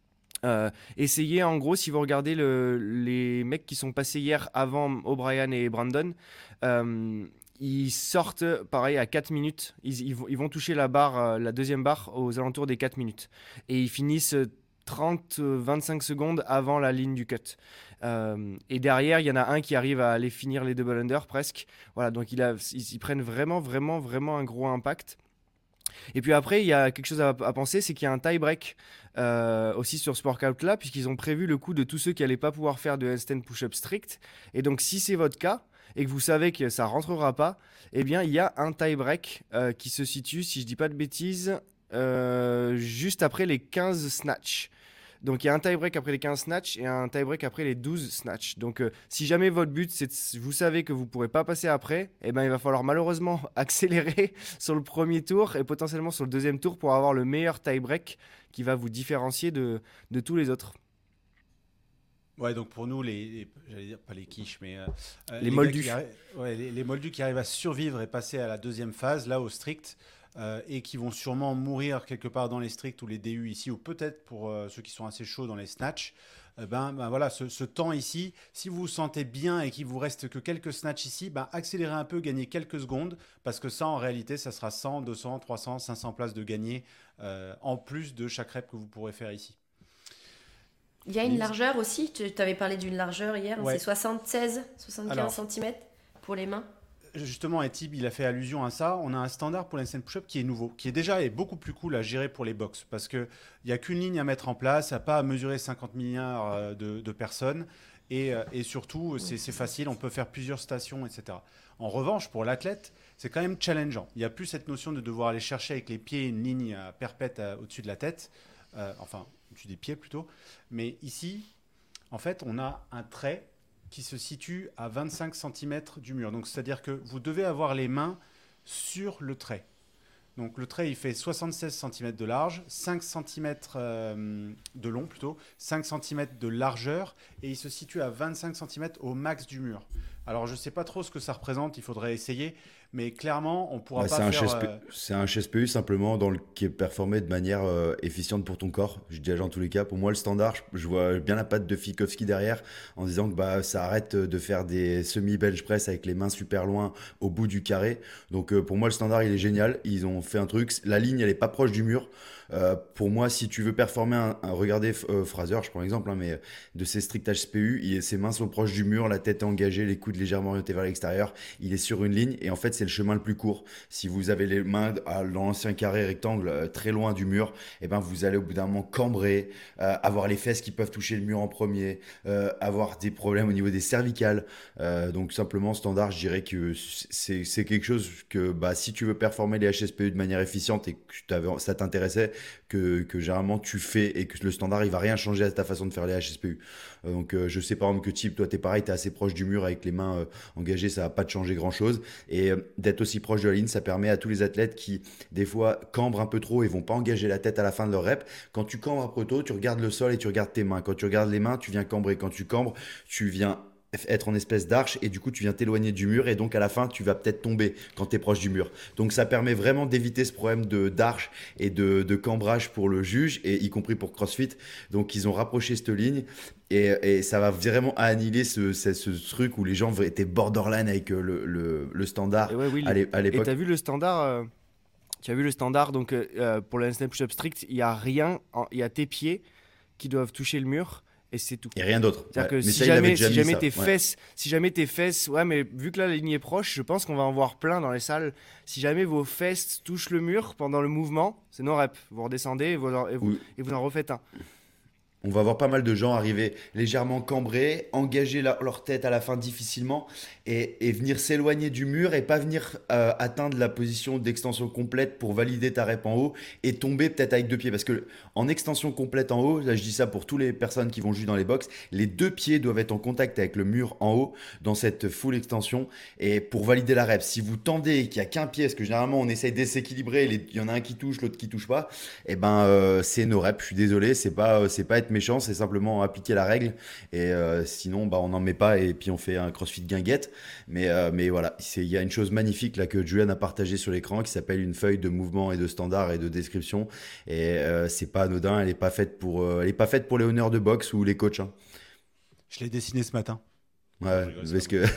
C: essayez en gros, si vous regardez les mecs qui sont passés hier avant O'Brien et Brandon, ils sortent pareil à 4 minutes, ils vont toucher la barre, la deuxième barre aux alentours des 4 minutes et ils finissent 30-25 secondes avant la ligne du cut. Et derrière, il y en a un qui arrive à aller finir les double under presque. Voilà, donc ils prennent vraiment un gros impact. Et puis après, il y a quelque chose à penser, c'est qu'il y a un tie break aussi sur ce workout là, puisqu'ils ont prévu le coup de tous ceux qui n'allaient pas pouvoir faire de handstand push-up strict. Et donc si c'est votre cas et que vous savez que ça rentrera pas, eh bien il y a un tie break qui se situe, si je dis pas de bêtises, juste après les 15 snatch. Donc il y a un tie break après les 15 snatch et un tie break après les 12 snatch. Donc si jamais votre but vous savez que vous pourrez pas passer après, eh ben il va falloir malheureusement accélérer sur le premier tour et potentiellement sur le deuxième tour pour avoir le meilleur tie break qui va vous différencier de tous les autres.
A: Ouais, donc pour nous, j'allais dire pas les quiches, mais
C: les moldus.
A: Les moldus qui arrivent à survivre et passer à la deuxième phase, là au strict, et qui vont sûrement mourir quelque part dans les stricts ou les DU ici, ou peut-être pour ceux qui sont assez chauds dans les snatchs. Voilà, ce temps ici, si vous vous sentez bien et qu'il vous reste que quelques snatchs ici, accélérez un peu, gagnez quelques secondes, parce que ça, en réalité, ça sera 100, 200, 300, 500 places de gagner, en plus de chaque rep que vous pourrez faire ici.
B: Il y a une largeur aussi, tu avais parlé d'une largeur hier, ouais. C'est 76-75 cm pour les mains.
A: Justement, Etib, il a fait allusion à ça. On a un standard pour l'handstand push-up qui est nouveau, qui est déjà beaucoup plus cool à gérer pour les box, parce qu'il n'y a qu'une ligne à mettre en place, il n'y a pas à mesurer 50 milliards de personnes, et surtout, c'est facile, on peut faire plusieurs stations, etc. En revanche, pour l'athlète, c'est quand même challengeant. Il n'y a plus cette notion de devoir aller chercher avec les pieds une ligne perpète au-dessus de la tête, au-dessus des pieds plutôt. Mais ici, en fait, on a un trait qui se situe à 25 cm du mur. Donc, c'est-à-dire que vous devez avoir les mains sur le trait. Donc le trait, il fait 76 cm de large, 5 cm de long plutôt, 5 cm de largeur, et il se situe à 25 cm au max du mur. Alors je ne sais pas trop ce que ça représente, il faudrait essayer, mais clairement, on ne pourra pas faire...
D: C'est un HSPU simplement qui est performé de manière efficiente pour ton corps. Je dis dans tous les cas, pour moi le standard, je vois bien la patte de Fikowski derrière en disant que bah, ça arrête de faire des semi-bench press avec les mains super loin au bout du carré. Donc pour moi le standard il est génial, ils ont fait un truc, la ligne elle est pas proche du mur. Pour moi, si tu veux performer regardez Fraser, je prends l'exemple, hein, mais de ses strict HSPU, ses mains sont proches du mur, la tête est engagée, les coudes légèrement orientés vers l'extérieur, il est sur une ligne et en fait c'est le chemin le plus court. Si vous avez les mains dans l'ancien carré rectangle très loin du mur, et ben vous allez au bout d'un moment cambrer, avoir les fesses qui peuvent toucher le mur en premier, avoir des problèmes au niveau des cervicales. Donc simplement standard, je dirais que c'est quelque chose que bah, si tu veux performer les HSPU de manière efficiente et que ça t'intéressait, que généralement tu fais et que le standard il va rien changer à ta façon de faire les HSPU. Donc je sais par exemple que type toi t'es pareil, t'es assez proche du mur avec les mains engagées, ça va pas te changer grand chose, et d'être aussi proche de la ligne ça permet à tous les athlètes qui des fois cambrent un peu trop et vont pas engager la tête à la fin de leur rep. Quand tu cambres un peu tôt, tu regardes le sol et tu regardes tes mains. Quand tu regardes les mains, tu viens cambrer. Quand tu cambres, tu viens être en espèce d'arche et du coup tu viens t'éloigner du mur et donc à la fin tu vas peut-être tomber quand tu es proche du mur. Donc ça permet vraiment d'éviter ce problème d'arche et de cambrage pour le juge, et y compris pour CrossFit. Donc ils ont rapproché cette ligne et ça va vraiment annihiler ce truc où les gens étaient borderline avec le standard
C: ouais, oui, à l'époque. Et tu as vu le standard tu as vu le standard, donc pour le handstand push-up strict, il y a rien, il y a tes pieds qui doivent toucher le mur. Et c'est tout.
D: Et rien d'autre.
C: C'est-à-dire que si jamais tes fesses, ouais, mais vu que là la ligne est proche, je pense qu'on va en voir plein dans les salles. Si jamais vos fesses touchent le mur pendant le mouvement, c'est no rep. Vous redescendez et vous en refaites un.
D: On va voir pas mal de gens arriver légèrement cambrés, engager leur tête à la fin difficilement et venir s'éloigner du mur et pas venir atteindre la position d'extension complète pour valider ta rep en haut et tomber peut-être avec deux pieds. Parce que en extension complète en haut, là je dis ça pour toutes les personnes qui vont juger dans les box, les deux pieds doivent être en contact avec le mur en haut dans cette full extension et pour valider la rep. Si vous tendez et qu'il n'y a qu'un pied, parce que généralement on essaye de déséquilibrer, il y en a un qui touche, l'autre qui touche pas, et ben c'est no rep. Je suis désolé, c'est pas être méchant, c'est simplement appliquer la règle et sinon bah, on n'en met pas et puis on fait un CrossFit guinguette, mais voilà, il y a une chose magnifique là que Julian a partagé sur l'écran qui s'appelle une feuille de mouvement et de standard et de description, et c'est pas anodin, elle est pas faite pour les honneurs de boxe ou les coachs, hein.
A: Je l'ai dessiné ce matin.
D: Ouais, parce que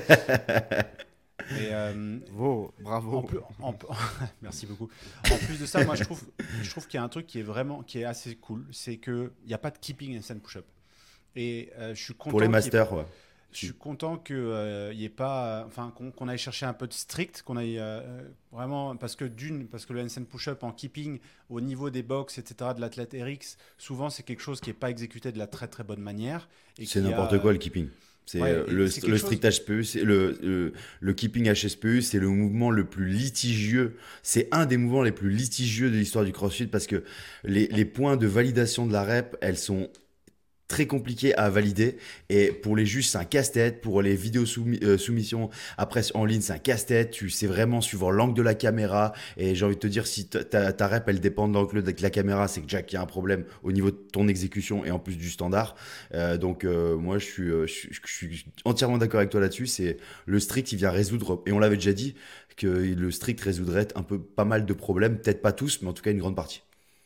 A: Et,
C: bravo.
A: Merci beaucoup. En plus de ça, moi je trouve qu'il y a un truc qui est assez cool, c'est qu'il n'y a pas de keeping handstand push-up. Et je suis content
D: pour les masters, ouais.
A: Je suis content qu'il y ait pas, qu'on aille chercher un peu de strict, qu'on aille vraiment, parce que le handstand push-up en keeping au niveau des box, etc., de l'athlète RX, souvent c'est quelque chose qui n'est pas exécuté de la très très bonne manière.
D: C'est n'importe quoi le keeping. C'est le strict HSPU, c'est le keeping HSPU, c'est le mouvement le plus litigieux. C'est un des mouvements les plus litigieux de l'histoire du CrossFit parce que les points de validation de la rep, elles sont très compliquées à valider, et pour les juges c'est un casse-tête, pour les vidéos soumissions après en ligne c'est un casse-tête, tu sais vraiment suivant l'angle de la caméra, et j'ai envie de te dire si ta rep elle dépend de l'angle de la caméra, c'est que déjà qu'il y a un problème au niveau de ton exécution et en plus du standard. Donc moi je suis entièrement d'accord avec toi là-dessus, c'est le strict il vient résoudre, et on l'avait déjà dit que le strict résoudrait pas mal de problèmes, peut-être pas tous mais en tout cas une grande partie.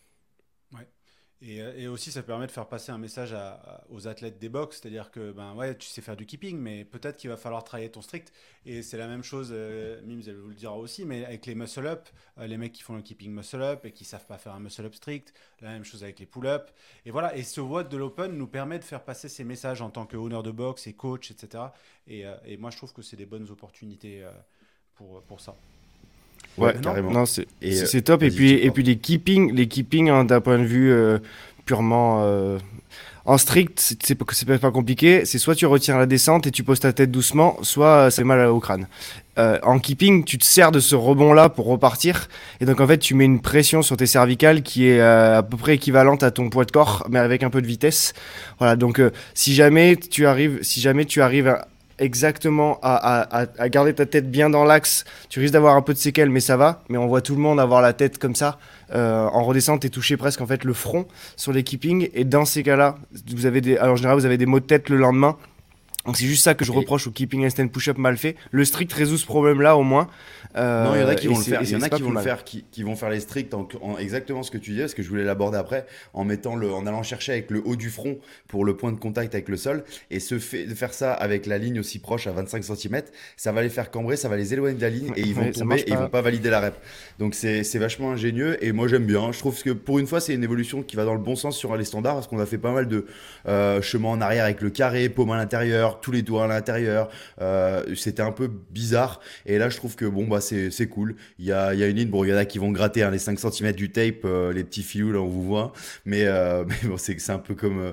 A: Et aussi, ça permet de faire passer un message aux athlètes des box, c'est-à-dire que tu sais faire du keeping, mais peut-être qu'il va falloir travailler ton strict. Et c'est la même chose, Mims, elle vous le dira aussi, mais avec les muscle-up, les mecs qui font le keeping muscle-up et qui savent pas faire un muscle-up strict, la même chose avec les pull-up. Et voilà, et ce WOD de l'Open nous permet de faire passer ces messages en tant que owner de box et coach, etc. Et moi, je trouve que c'est des bonnes opportunités pour ça.
C: Ouais, carrément. Non, c'est top. Et puis les keeping hein, d'un point de vue purement en strict, c'est pas compliqué. C'est soit tu retiens la descente et tu poses ta tête doucement, soit ça fait mal au crâne. En keeping, tu te sers de ce rebond-là pour repartir. Et donc en fait, tu mets une pression sur tes cervicales qui est à peu près équivalente à ton poids de corps, mais avec un peu de vitesse. Voilà. Donc si jamais tu arrives exactement à garder ta tête bien dans l'axe. Tu risques d'avoir un peu de séquelles, mais ça va. Mais on voit tout le monde avoir la tête comme ça. En redescente, t'es touché presque en fait le front sur les keeping. Et dans ces cas-là, alors, en général, vous avez des maux de tête le lendemain. Donc c'est juste ça que je reproche au keeping handstand push-up mal fait. Le strict résout ce problème-là au moins.
D: Non, il y en a qui
C: et
D: vont le
C: c'est-
D: faire.
C: et
D: Il y en
C: c'est
D: a
C: pas
D: qui
C: plus
D: vont le
C: mal.
D: faire, qui vont faire les stricts en exactement ce que tu dis, parce que je voulais l'aborder après, en allant chercher avec le haut du front pour le point de contact avec le sol, et de faire ça avec la ligne aussi proche à 25 cm, ça va les faire cambrer, ça va les éloigner de la ligne, et ils vont
C: Ouais, ça
D: tomber
C: marche
D: et ils
C: pas.
D: vont pas valider la rep. Donc c'est vachement ingénieux, et moi j'aime bien. Je trouve que pour une fois, c'est une évolution qui va dans le bon sens sur les standards, parce qu'on a fait pas mal de chemin en arrière avec le carré, paume à l'intérieur, tous les doigts à l'intérieur. C'était un peu bizarre, et là je trouve que bon bah c'est cool. Il y a une ligne, bon il y en a qui vont gratter hein, les 5 cm du tape, les petits filous là on vous voit, mais bon c'est un peu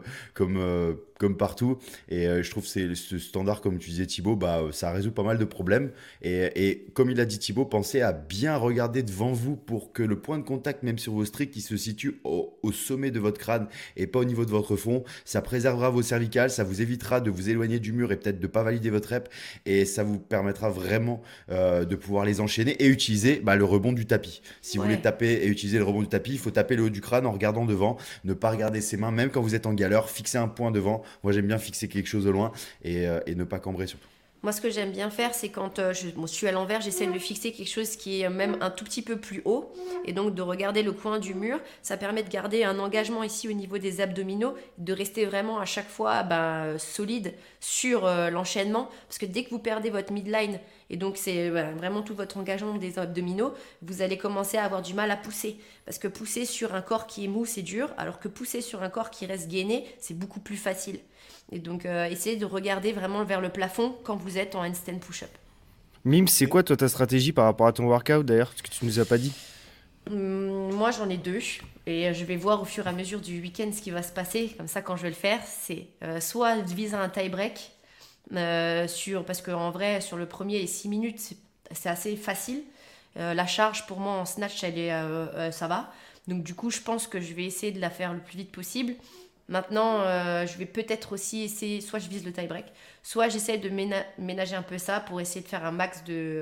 D: comme partout, et je trouve que ce standard, comme tu disais Thibaut, bah ça résout pas mal de problèmes, et comme il a dit Thibaut, pensez à bien regarder devant vous pour que le point de contact, même sur vos stricts, il se situe au sommet de votre crâne et pas au niveau de votre front. Ça préservera vos cervicales, ça vous évitera de vous éloigner du mur et peut-être de pas valider votre rep, et ça vous permettra vraiment de pouvoir les enchaîner et utiliser le rebond du tapis. Si vous voulez
B: Ouais.
D: taper et utiliser le rebond du tapis, il faut taper le haut du crâne en regardant devant, ne pas regarder ses mains, même quand vous êtes en galère, fixer un point devant. Moi j'aime bien fixer quelque chose au loin, et ne pas cambrer surtout.
B: Moi, ce que j'aime bien faire, c'est quand je suis à l'envers, j'essaie de fixer quelque chose qui est même un tout petit peu plus haut. Et donc, de regarder le coin du mur, ça permet de garder un engagement ici au niveau des abdominaux, de rester vraiment à chaque fois solide sur l'enchaînement. Parce que dès que vous perdez votre midline, et donc c'est vraiment tout votre engagement des abdominaux, vous allez commencer à avoir du mal à pousser. Parce que pousser sur un corps qui est mou, c'est dur, alors que pousser sur un corps qui reste gainé, c'est beaucoup plus facile. Et donc, essayez de regarder vraiment vers le plafond quand vous êtes en handstand push-up.
C: Mime, c'est quoi toi ta stratégie par rapport à ton workout d'ailleurs? Parce que tu nous as pas dit.
B: Moi, j'en ai deux. Et je vais voir au fur et à mesure du week-end ce qui va se passer. Comme ça, quand je vais le faire, c'est soit de viser un tie break. Parce qu'en vrai, sur le premier, les 6 minutes, c'est assez facile. La charge, pour moi, en snatch, ça va. Donc, du coup, je pense que je vais essayer de la faire le plus vite possible. Maintenant, je vais peut-être aussi essayer, soit je vise le tie break, soit j'essaie de ménager un peu ça pour essayer de faire un max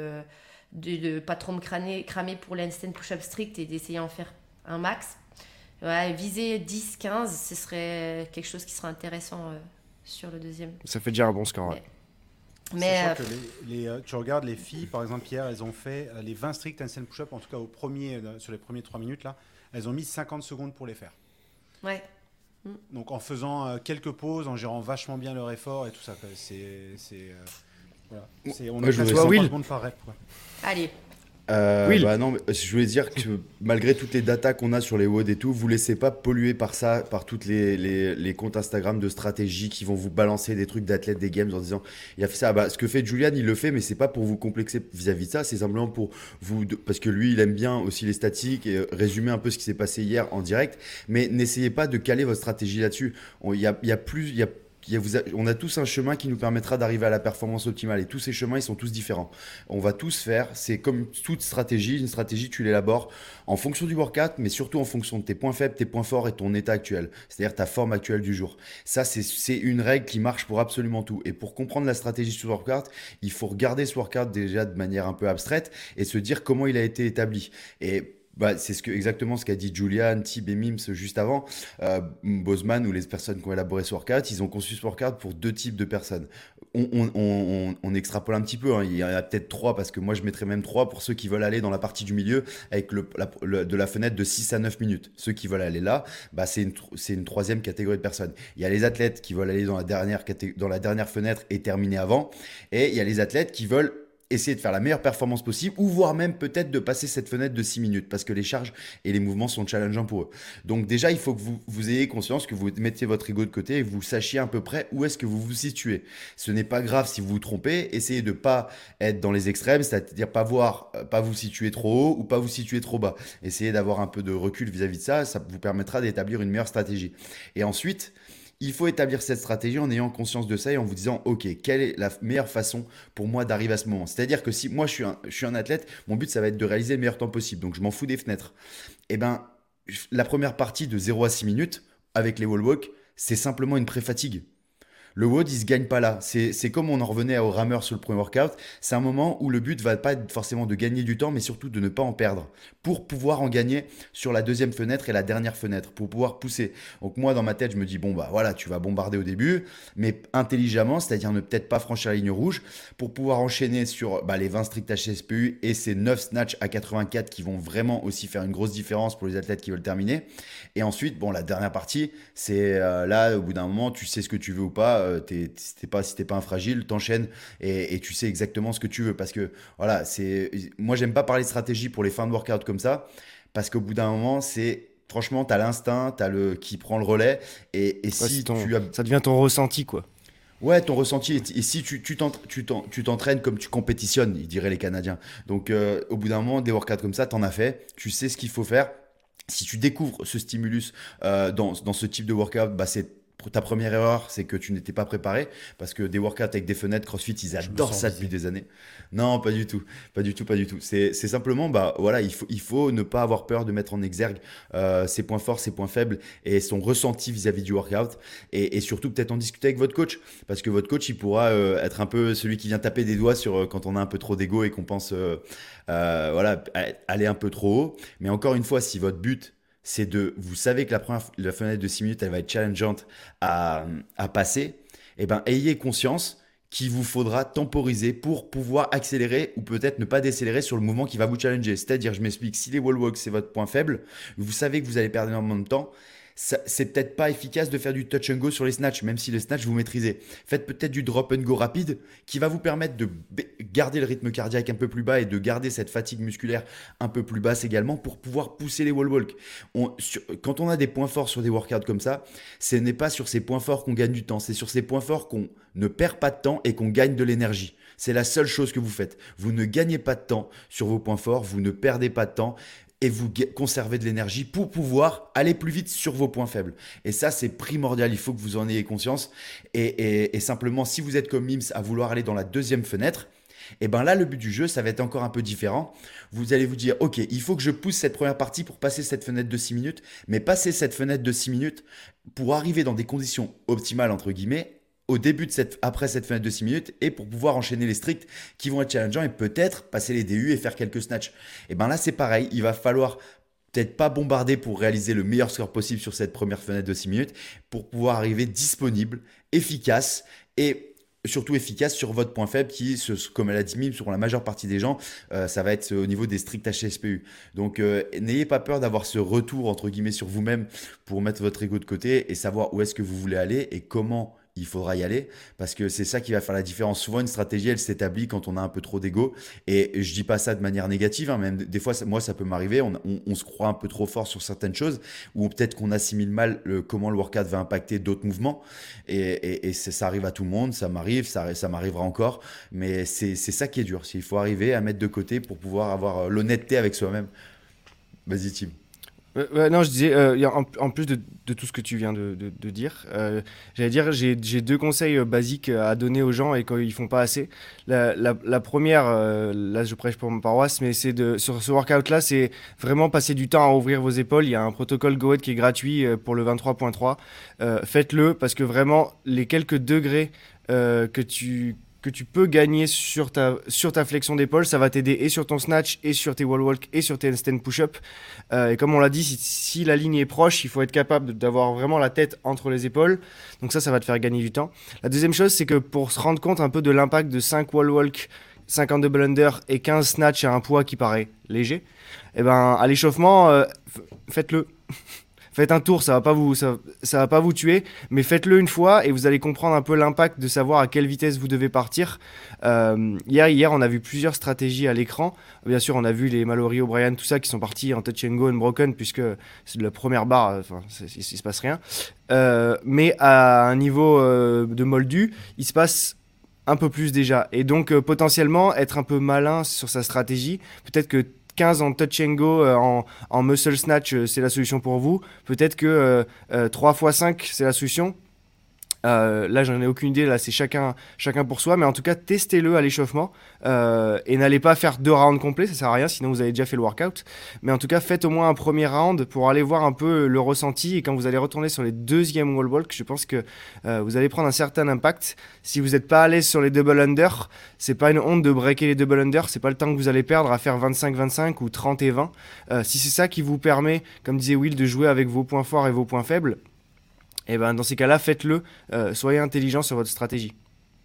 B: de pas trop me cramer pour l'handstand push-up strict et d'essayer d'en faire un max. Ouais, viser 10-15, ce serait quelque chose qui serait intéressant sur le deuxième.
C: Ça fait déjà un bon score. Ouais.
B: Mais
A: Sachant que tu regardes les filles, par exemple, hier, elles ont fait les 20 stricts handstand push-up, en tout cas sur les premiers 3 minutes, là, elles ont mis 50 secondes pour les faire.
B: ouais.
A: Donc en faisant quelques pauses, en gérant vachement bien leur effort et tout ça. Quoi. Voilà. On
D: Moi,
A: est
D: je
A: presque
D: voudrais
A: 50
C: Will.
A: secondes par rep. Quoi.
B: Allez,
C: Will.
D: Bah non, mais je voulais dire que malgré toutes les datas qu'on a sur les WOD et tout, vous laissez pas polluer par ça, par toutes les comptes Instagram de stratégie qui vont vous balancer des trucs d'athlètes des games en disant il a fait ça. Bah, ce que fait Julian, il le fait, mais c'est pas pour vous complexer vis-à-vis de ça, c'est simplement pour vous, parce que lui, il aime bien aussi les statistiques et résumer un peu ce qui s'est passé hier en direct. Mais n'essayez pas de caler votre stratégie là-dessus. On a tous un chemin qui nous permettra d'arriver à la performance optimale, et tous ces chemins ils sont tous différents. On va tous faire, c'est comme toute stratégie, une stratégie tu l'élabores en fonction du workout, mais surtout en fonction de tes points faibles, tes points forts et ton état actuel, c'est-à-dire ta forme actuelle du jour. Ça c'est une règle qui marche pour absolument tout, et pour comprendre la stratégie sur le workout, il faut regarder ce workout déjà de manière un peu abstraite et se dire comment il a été établi. Et c'est exactement ce qu'a dit Julian, Tib et Mims juste avant. Bozeman ou les personnes qui ont élaboré ce workout, ils ont conçu ce workout pour deux types de personnes. On extrapole un petit peu, hein. Il y en a peut-être trois, parce que moi je mettrais même trois pour ceux qui veulent aller dans la partie du milieu avec de la fenêtre de 6 à 9 minutes. Ceux qui veulent aller là, c'est une troisième catégorie de personnes. Il y a les athlètes qui veulent aller dans la dernière fenêtre et terminer avant, et il y a les athlètes qui veulent essayer de faire la meilleure performance possible, ou voire même peut-être de passer cette fenêtre de 6 minutes, parce que les charges et les mouvements sont challengeants pour eux. Donc déjà, il faut que vous ayez conscience, que vous mettiez votre ego de côté et que vous sachiez à peu près où est-ce que vous vous situez. Ce n'est pas grave si vous vous trompez, essayez de ne pas être dans les extrêmes, c'est-à-dire pas vous situer trop haut ou pas vous situer trop bas. Essayez d'avoir un peu de recul vis-à-vis de ça, ça vous permettra d'établir une meilleure stratégie. Et ensuite, il faut établir cette stratégie en ayant conscience de ça et en vous disant, ok, quelle est la meilleure façon pour moi d'arriver à ce moment. C'est-à-dire que si moi je suis un athlète, mon but ça va être de réaliser le meilleur temps possible. Donc je m'en fous des fenêtres. Et ben, la première partie de 0 à 6 minutes avec les wall walk, c'est simplement une pré-fatigue. Le WOD, il se gagne pas là. C'est comme on en revenait au rameur sur le premier workout. C'est un moment où le but va pas être forcément de gagner du temps, mais surtout de ne pas en perdre. Pour pouvoir en gagner sur la deuxième fenêtre et la dernière fenêtre, pour pouvoir pousser. Donc moi, dans ma tête, je me dis, bon, bah voilà, tu vas bombarder au début, mais intelligemment, c'est-à-dire ne peut-être pas franchir la ligne rouge, pour pouvoir enchaîner sur les 20 strict HSPU et ces 9 snatchs à 84 qui vont vraiment aussi faire une grosse différence pour les athlètes qui veulent terminer. Et ensuite, bon, la dernière partie, c'est là, au bout d'un moment, tu sais ce que tu veux ou pas. Si t'es pas un fragile, t'enchaînes et tu sais exactement ce que tu veux. Parce que, voilà, moi, j'aime pas parler de stratégie pour les fins de workout comme ça. Parce qu'au bout d'un moment, franchement, t'as l'instinct, qui prend le relais. Et
C: Ouais,
D: si
C: ça devient ton ressenti, quoi.
D: Ouais, ton ressenti, et si tu t'entraînes comme tu compétitionnes, ils diraient les Canadiens. Donc, au bout d'un moment, des workouts comme ça, t'en as fait, tu sais ce qu'il faut faire. Si tu découvres ce stimulus dans ce type de workout, c'est ta première erreur, c'est que tu n'étais pas préparé, parce que des workouts avec des fenêtres, CrossFit, ils adorent ça depuis des années. Non, pas du tout, pas du tout, pas du tout. C'est simplement, voilà, il faut ne pas avoir peur de mettre en exergue ses points forts, ses points faibles et son ressenti vis-à-vis du workout, et surtout peut-être en discuter avec votre coach, parce que votre coach, il pourra être un peu celui qui vient taper des doigts sur quand on a un peu trop d'ego et qu'on pense voilà, aller un peu trop haut. Mais encore une fois, si votre but vous savez que la fenêtre de 6 minutes, elle va être challengeante à passer, et ben ayez conscience qu'il vous faudra temporiser pour pouvoir accélérer ou peut-être ne pas décélérer sur le mouvement qui va vous challenger. C'est-à-dire, je m'explique, si les wall walks, c'est votre point faible, vous savez que vous allez perdre énormément de temps, c'est peut-être pas efficace de faire du touch and go sur les snatchs, même si les snatchs vous maîtrisez. Faites peut-être du drop and go rapide qui va vous permettre de garder le rythme cardiaque un peu plus bas et de garder cette fatigue musculaire un peu plus basse également pour pouvoir pousser les wall walks. Quand on a des points forts sur des workouts comme ça, ce n'est pas sur ces points forts qu'on gagne du temps, c'est sur ces points forts qu'on ne perd pas de temps et qu'on gagne de l'énergie. C'est la seule chose que vous faites. Vous ne gagnez pas de temps sur vos points forts, vous ne perdez pas de temps et vous conservez de l'énergie pour pouvoir aller plus vite sur vos points faibles. Et ça, c'est primordial, il faut que vous en ayez conscience. Et simplement, si vous êtes comme Mims à vouloir aller dans la deuxième fenêtre, et ben là, le but du jeu, ça va être encore un peu différent. Vous allez vous dire, ok, il faut que je pousse cette première partie pour passer cette fenêtre de 6 minutes, mais passer cette fenêtre de 6 minutes pour arriver dans des conditions optimales, entre guillemets, au début après cette fenêtre de 6 minutes et pour pouvoir enchaîner les stricts qui vont être challengeants et peut-être passer les DU et faire quelques snatchs. Et ben là, c'est pareil, il va falloir peut-être pas bombarder pour réaliser le meilleur score possible sur cette première fenêtre de 6 minutes pour pouvoir arriver disponible, efficace et surtout efficace sur votre point faible qui, comme elle a dit Mime, sur la majeure partie des gens, ça va être au niveau des stricts HSPU. Donc n'ayez pas peur d'avoir ce retour entre guillemets sur vous-même pour mettre votre ego de côté et savoir où est-ce que vous voulez aller et comment il faudra y aller parce que c'est ça qui va faire la différence. Souvent, une stratégie, elle s'établit quand on a un peu trop d'ego. Et je dis pas ça de manière négative, hein, même des fois, moi, ça peut m'arriver. On se croit un peu trop fort sur certaines choses ou peut-être qu'on assimile mal comment le workout va impacter d'autres mouvements. Et ça arrive à tout le monde, ça m'arrive, ça m'arrivera encore. Mais c'est ça qui est dur. Il faut arriver à mettre de côté pour pouvoir avoir l'honnêteté avec soi-même. Vas-y, Tim.
C: Non, je disais, en plus de tout ce que tu viens de dire, j'allais dire, j'ai deux conseils basiques à donner aux gens et qu'ils font pas assez. La première, là je prêche pour ma paroisse, mais sur ce workout-là, c'est vraiment passer du temps à ouvrir vos épaules. Il y a un protocole Go Ahead qui est gratuit pour le 23.3. Faites-le parce que vraiment, les quelques degrés que tu peux gagner sur ta flexion d'épaule, ça va t'aider et sur ton snatch, et sur tes wall walk, et sur tes handstand push-up. Et comme on l'a dit, si la ligne est proche, il faut être capable d'avoir vraiment la tête entre les épaules. Donc ça va te faire gagner du temps. La deuxième chose, c'est que pour se rendre compte un peu de l'impact de 5 wall walk, 50 double under et 15 snatch à un poids qui paraît léger, et ben à l'échauffement, faites-le. Faites un tour, ça va pas vous tuer, mais faites-le une fois et vous allez comprendre un peu l'impact de savoir à quelle vitesse vous devez partir. Hier, on a vu plusieurs stratégies à l'écran. Bien sûr, on a vu les Mallory, O'Brien, tout ça qui sont partis en touch and go unbroken puisque c'est de la première barre, il se passe rien. Mais à un niveau de moldu, il se passe un peu plus déjà. Et donc, potentiellement, être un peu malin sur sa stratégie. Peut-être que 15 en touch and go, en muscle snatch, c'est la solution pour vous. Peut-être que 3 x 5, c'est la solution. Là, j'en ai aucune idée. Là, c'est chacun pour soi. Mais en tout cas, testez-le à l'échauffement et n'allez pas faire 2 rounds complets. Ça sert à rien. Sinon, vous avez déjà fait le workout. Mais en tout cas, faites au moins un premier round pour aller voir un peu le ressenti. Et quand vous allez retourner sur les deuxièmes wall balls, je pense que vous allez prendre un certain impact. Si vous n'êtes pas à l'aise sur les double under, c'est pas une honte de breaker les double under. C'est pas le temps que vous allez perdre à faire 25-25 ou 30 et 20. Si c'est ça qui vous permet, comme disait Will, de jouer avec vos points forts et vos points faibles, et ben dans ces cas-là, faites-le. Soyez intelligent sur votre stratégie.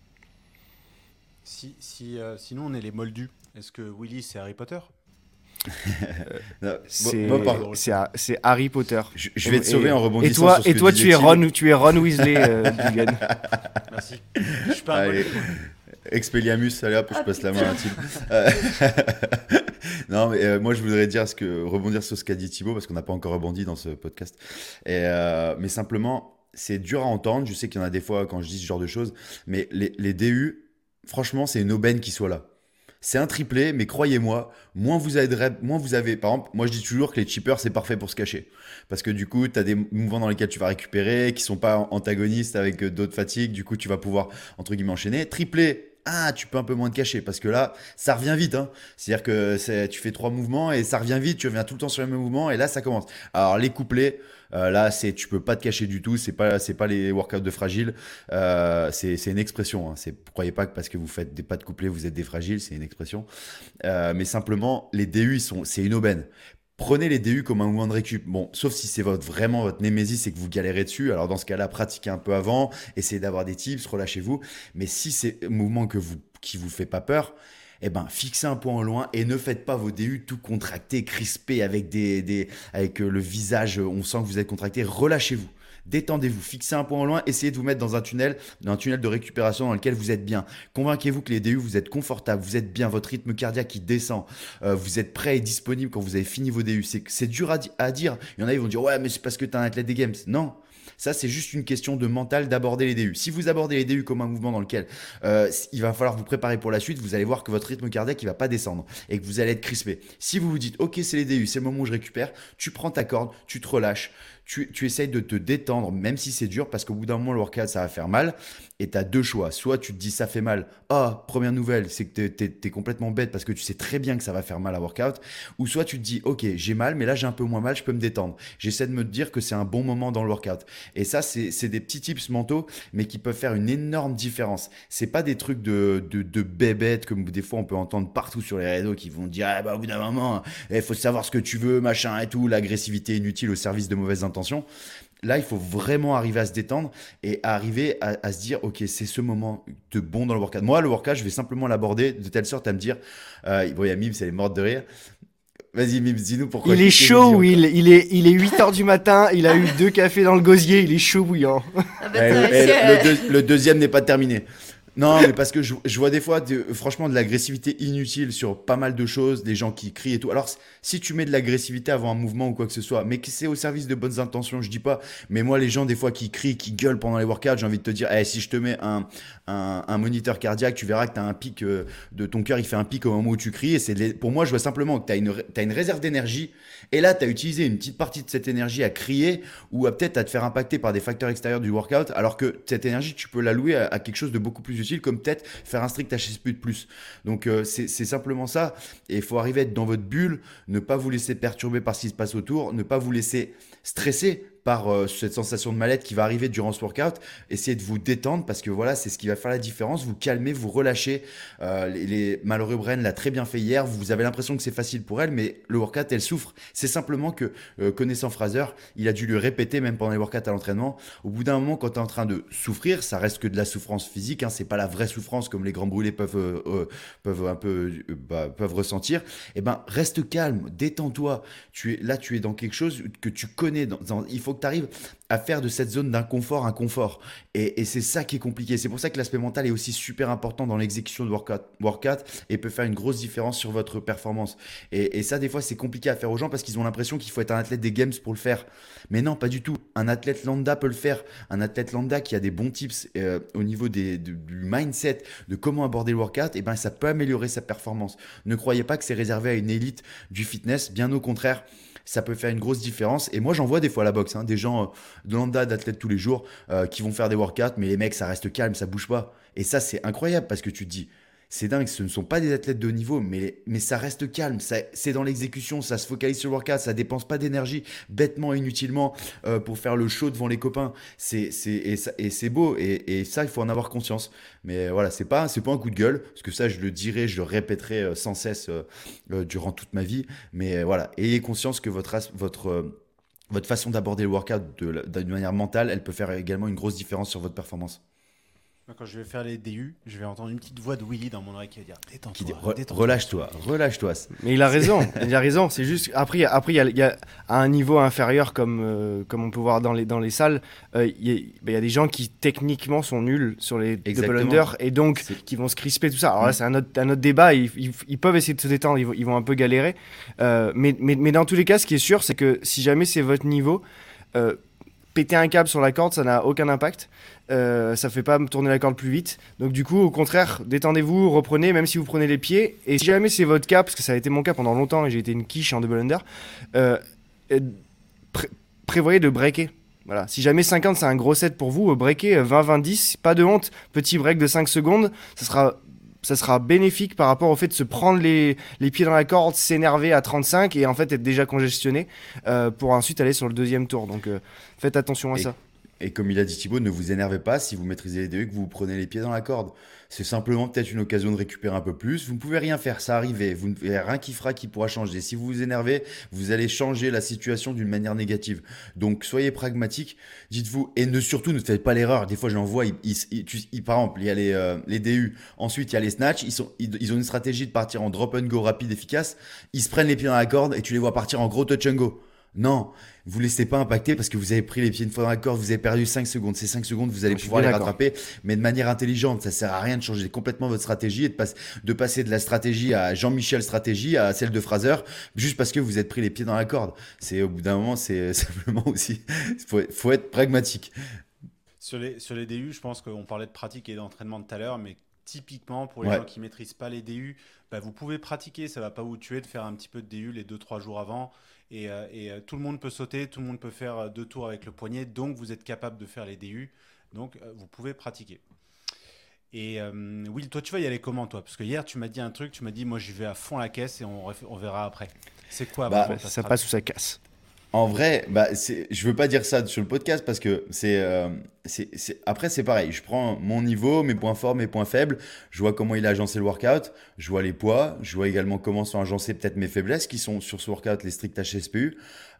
A: Sinon, on est les moldus. Est-ce que Willy, c'est Harry Potter?
D: Non,
C: C'est Harry Potter.
D: je vais te sauver en rebondissant sur ce
C: Et
D: que
C: toi,
D: disait
C: tu es Ron Weasley, Dugan.
A: Merci. Je suis pas un
D: Allez.
A: moldu.
D: Expelliarmus, allez hop, je passe la main à Tim. Non, mais moi je voudrais dire rebondir sur ce qu'a dit Thibaut parce qu'on n'a pas encore rebondi dans ce podcast. Mais simplement, c'est dur à entendre. Je sais qu'il y en a des fois quand je dis ce genre de choses, mais les DU, franchement, c'est une aubaine qu'ils soient là. C'est un triplé, mais croyez-moi, moins vous avez, par exemple, moi je dis toujours que les chippers c'est parfait pour se cacher. Parce que du coup, tu as des mouvements dans lesquels tu vas récupérer, qui sont pas antagonistes avec d'autres fatigues, du coup tu vas pouvoir, entre guillemets, enchaîner. Triplé, tu peux un peu moins te cacher, parce que là, ça revient vite. Hein. C'est-à-dire que tu fais 3 mouvements et ça revient vite, tu reviens tout le temps sur le même mouvement, et là ça commence. Alors les couplets, là, tu peux pas te cacher du tout. C'est pas les workouts de fragiles. C'est une expression. Hein. Croyez pas que parce que vous faites des pas de couplets, vous êtes des fragiles. C'est une expression. Mais simplement, les DU, c'est une aubaine. Prenez les DU comme un mouvement de récup. Bon, sauf si c'est vraiment votre némésis et que vous galérez dessus. Alors dans ce cas-là, pratiquez un peu avant. Essayez d'avoir des tips, relâchez-vous. Mais si c'est un mouvement qui vous fait pas peur, eh ben, fixez un point au loin et ne faites pas vos DU tout contractés, crispés avec avec le visage, on sent que vous êtes contracté. Relâchez-vous. Détendez-vous, fixez un point au loin, essayez de vous mettre dans un tunnel de récupération dans lequel vous êtes bien. Convainquez-vous que les DU, vous êtes confortable, vous êtes bien, votre rythme cardiaque qui descend, vous êtes prêt et disponible quand vous avez fini vos DU. C'est dur à dire. Il y en a, ils vont dire ouais, mais c'est parce que tu es un athlète des Games. Non. Ça, c'est juste une question de mental d'aborder les DU. Si vous abordez les DU comme un mouvement dans lequel il va falloir vous préparer pour la suite, vous allez voir que votre rythme cardiaque, il va pas descendre et que vous allez être crispé. Si vous vous dites, ok, c'est les DU, c'est le moment où je récupère, tu prends ta corde, tu te relâches, tu essayes de te détendre, même si c'est dur, parce qu'au bout d'un moment, le workout, ça va faire mal. Et tu as 2 choix. Soit tu te dis, ça fait mal. Première nouvelle, c'est que tu es complètement bête parce que tu sais très bien que ça va faire mal à workout. Ou soit tu te dis, ok, j'ai mal, mais là, j'ai un peu moins mal, je peux me détendre. J'essaie de me dire que c'est un bon moment dans le workout. Et ça, c'est des petits tips mentaux, mais qui peuvent faire une énorme différence. C'est pas des trucs de bébêtes, comme des fois on peut entendre partout sur les réseaux qui vont dire, au bout d'un moment, il faut savoir ce que tu veux, machin et tout, l'agressivité inutile au service de mauvaises intentions. Là, il faut vraiment arriver à se détendre et arriver à se dire, ok, c'est ce moment de bon dans le workout. Moi, le workout, je vais simplement l'aborder de telle sorte à me dire, bon, il y a Mims, elle est morte de rire. Vas-y, Mims, dis-nous pourquoi.
C: Il est chaud, Will. Il est 8h du matin, il a eu 2 cafés dans le gosier, il est chaud bouillant.
D: Le deuxième n'est pas terminé. Non, mais parce que je vois des fois, franchement, de l'agressivité inutile sur pas mal de choses, des gens qui crient et tout. Alors, si tu mets de l'agressivité avant un mouvement ou quoi que ce soit, mais que c'est au service de bonnes intentions, je dis pas. Mais moi, les gens, des fois, qui crient, qui gueulent pendant les workouts, j'ai envie de te dire, si je te mets un moniteur cardiaque, tu verras que tu as un pic de ton cœur, il fait un pic au moment où tu cries. Et pour moi, je vois simplement que tu as une réserve d'énergie. Et là, tu as utilisé une petite partie de cette énergie à crier ou peut-être à te faire impacter par des facteurs extérieurs du workout, alors que cette énergie, tu peux l'allouer à quelque chose de beaucoup plus utile, comme peut-être faire un strict HSP de plus. Donc, c'est simplement ça. Et il faut arriver à être dans votre bulle, ne pas vous laisser perturber par ce qui se passe autour, ne pas vous laisser stresser par cette sensation de mal-être qui va arriver durant ce workout. Essayez de vous détendre parce que voilà, c'est ce qui va faire la différence. Vous calmez, vous relâchez. Les malheureux Bren l'a très bien fait hier. Vous avez l'impression que c'est facile pour elle, mais le workout, elle souffre. C'est simplement que, connaissant Fraser, il a dû lui répéter, même pendant les workouts à l'entraînement. Au bout d'un moment, quand tu es en train de souffrir, ça reste que de la souffrance physique. Hein, c'est pas la vraie souffrance comme les grands brûlés peuvent ressentir. Eh ben, reste calme, détends-toi. Tu es dans quelque chose que tu connais. Il faut que tu arrives à faire de cette zone d'inconfort un confort. Et c'est ça qui est compliqué. C'est pour ça que l'aspect mental est aussi super important dans l'exécution de workout et peut faire une grosse différence sur votre performance. Et ça, des fois, c'est compliqué à faire aux gens parce qu'ils ont l'impression qu'il faut être un athlète des Games pour le faire. Mais non, pas du tout. Un athlète lambda peut le faire. Un athlète lambda qui a des bons tips au niveau du mindset, de comment aborder le workout, et ben, ça peut améliorer sa performance. Ne croyez pas que c'est réservé à une élite du fitness. Bien au contraire, ça peut faire une grosse différence. Et moi, j'en vois des fois à la boxe, des gens de lambda, d'athlètes tous les jours, qui vont faire des workouts, mais les mecs, ça reste calme, ça bouge pas. Et ça, c'est incroyable parce que tu te dis, c'est dingue, ce ne sont pas des athlètes de haut niveau, mais ça reste calme, c'est dans l'exécution, ça se focalise sur le workout, ça dépense pas d'énergie bêtement, inutilement, pour faire le show devant les copains. Et c'est beau, et ça, il faut en avoir conscience. Mais voilà, c'est pas un coup de gueule, parce que ça, je le dirai, je le répéterai sans cesse durant toute ma vie. Mais voilà, ayez conscience que votre façon d'aborder le workout d'une manière mentale, elle peut faire également une grosse différence sur votre performance.
A: Moi, quand je vais faire les DU, je vais entendre une petite voix de Willy dans mon oreille qui va dire
D: Qui dit,
A: détends-toi, détends-toi.
D: relâche-toi.
C: Mais il a raison. C'est juste après, il y a à un niveau inférieur comme on peut voir dans les salles, il y a des gens qui techniquement sont nuls sur les double
D: Exactement.
C: under et donc qui vont se crisper tout ça. Alors là, c'est un autre débat. Ils peuvent essayer de se détendre, ils vont un peu galérer. Mais dans tous les cas, ce qui est sûr, c'est que si jamais c'est votre niveau, péter un câble sur la corde, ça n'a aucun impact. Ça fait pas tourner la corde plus vite. Donc du coup, au contraire, détendez-vous, reprenez, même si vous prenez les pieds. Et si jamais c'est votre cas, parce que ça a été mon cas pendant longtemps et j'ai été une quiche en double under, prévoyez de breaker. Voilà. Si jamais 50 c'est un gros set pour vous, breaker 20-20-10, pas de honte, petit break de 5 secondes, ça sera bénéfique par rapport au fait de se prendre les pieds dans la corde, s'énerver à 35 et en fait être déjà congestionné pour ensuite aller sur le deuxième tour. Donc faites attention à ça.
D: Et comme il a dit Thibaut, ne vous énervez pas si vous maîtrisez les DE et que vous prenez les pieds dans la corde. C'est simplement peut-être une occasion de récupérer un peu plus. Vous ne pouvez rien faire, ça arrive. Vous n'avez rien qui pourra changer. Si vous vous énervez, vous allez changer la situation d'une manière négative. Donc soyez pragmatique, dites-vous, et surtout ne faites pas l'erreur. Des fois j'en vois, par exemple, il y a les DU, ensuite il y a les snatch, ils ont une stratégie de partir en drop and go rapide, efficace. Ils se prennent les pieds dans la corde et tu les vois partir en gros touch and go. Non, vous ne laissez pas impacter parce que vous avez pris les pieds une fois dans la corde, vous avez perdu 5 secondes. Ces 5 secondes, vous allez pouvoir les rattraper, mais de manière intelligente. Ça ne sert à rien de changer complètement votre stratégie et de passer de la stratégie à Jean-Michel stratégie à celle de Fraser juste parce que vous êtes pris les pieds dans la corde. Au bout d'un moment, c'est simplement aussi, faut être pragmatique.
A: Sur les DU, je pense qu'on parlait de pratique et d'entraînement tout à l'heure, mais typiquement pour les gens qui ne maîtrisent pas les DU, vous pouvez pratiquer, ça ne va pas vous tuer de faire un petit peu de DU les 2-3 jours avant. Et tout le monde peut sauter, tout le monde peut faire 2 tours avec le poignet, donc vous êtes capable de faire les DU, donc vous pouvez pratiquer. Et Will, toi tu vas y aller comment toi? Parce que hier tu m'as dit un truc, tu m'as dit moi j'y vais à fond la caisse et on verra après. C'est quoi
C: ça passe ou ça casse?
D: En vrai, je veux pas dire ça sur le podcast parce que après c'est pareil. Je prends mon niveau, mes points forts, mes points faibles. Je vois comment il a agencé le workout. Je vois les poids. Je vois également comment sont agencées peut-être mes faiblesses qui sont sur ce workout, les strict HSPU.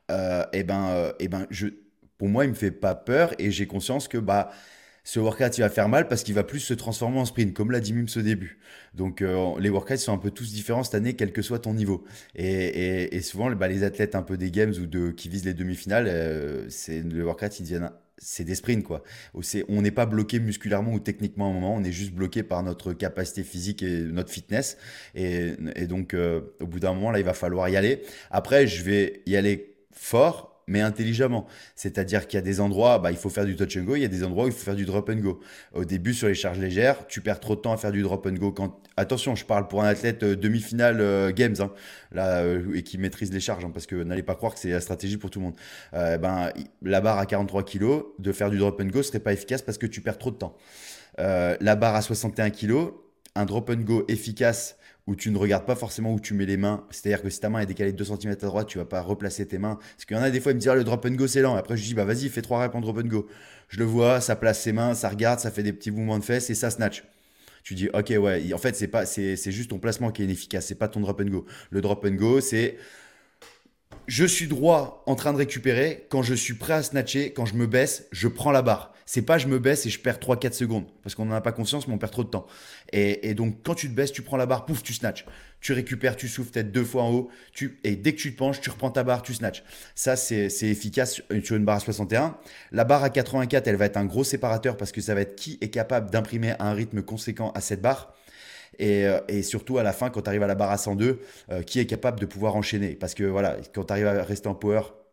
D: Pour moi, il me fait pas peur et j'ai conscience que ce workout il va faire mal parce qu'il va plus se transformer en sprint, comme l'a dit Mims au début. Donc les workouts sont un peu tous différents cette année, quel que soit ton niveau. Et souvent, les athlètes un peu des games ou qui visent les demi-finales, le workout, c'est des sprints quoi. On n'est pas bloqué musculairement ou techniquement à un moment, on est juste bloqué par notre capacité physique et notre fitness. Et donc au bout d'un moment, là, il va falloir y aller. Après, je vais y aller fort, mais intelligemment. C'est-à-dire qu'il y a des endroits, il faut faire du touch and go, il y a des endroits où il faut faire du drop and go. Au début, sur les charges légères, tu perds trop de temps à faire du drop and go. Attention, je parle pour un athlète demi-finale Games, et qui maîtrise les charges, parce que n'allez pas croire que c'est la stratégie pour tout le monde. La barre à 43 kg, de faire du drop and go serait pas efficace parce que tu perds trop de temps. La barre à 61 kg, un drop and go efficace où tu ne regardes pas forcément où tu mets les mains. C'est-à-dire que si ta main est décalée de 2 cm à droite, tu ne vas pas replacer tes mains. Parce qu'il y en a des fois, ils me disent le drop and go, c'est lent. Après, je dis vas-y, fais 3 reps en drop and go. Je le vois, ça place ses mains, ça regarde, ça fait des petits mouvements de fesses et ça snatch. Tu dis ok, ouais, en fait, c'est juste ton placement qui est inefficace, c'est pas ton drop and go. Le drop and go, c'est je suis droit en train de récupérer. Quand je suis prêt à snatcher, quand je me baisse, je prends la barre. C'est pas je me baisse et je perds 3-4 secondes. Parce qu'on n'en a pas conscience, mais on perd trop de temps. Et donc, quand tu te baisses, tu prends la barre, pouf, tu snatches. Tu récupères, tu souffles peut-être 2 fois en haut. Et dès que tu te penches, tu reprends ta barre, tu snatches. Ça, c'est efficace sur une barre à 61. La barre à 84, elle va être un gros séparateur parce que ça va être qui est capable d'imprimer un rythme conséquent à cette barre. Et surtout à la fin, quand tu arrives à la barre à 102, qui est capable de pouvoir enchaîner. Parce que voilà, quand tu arrives à rester en power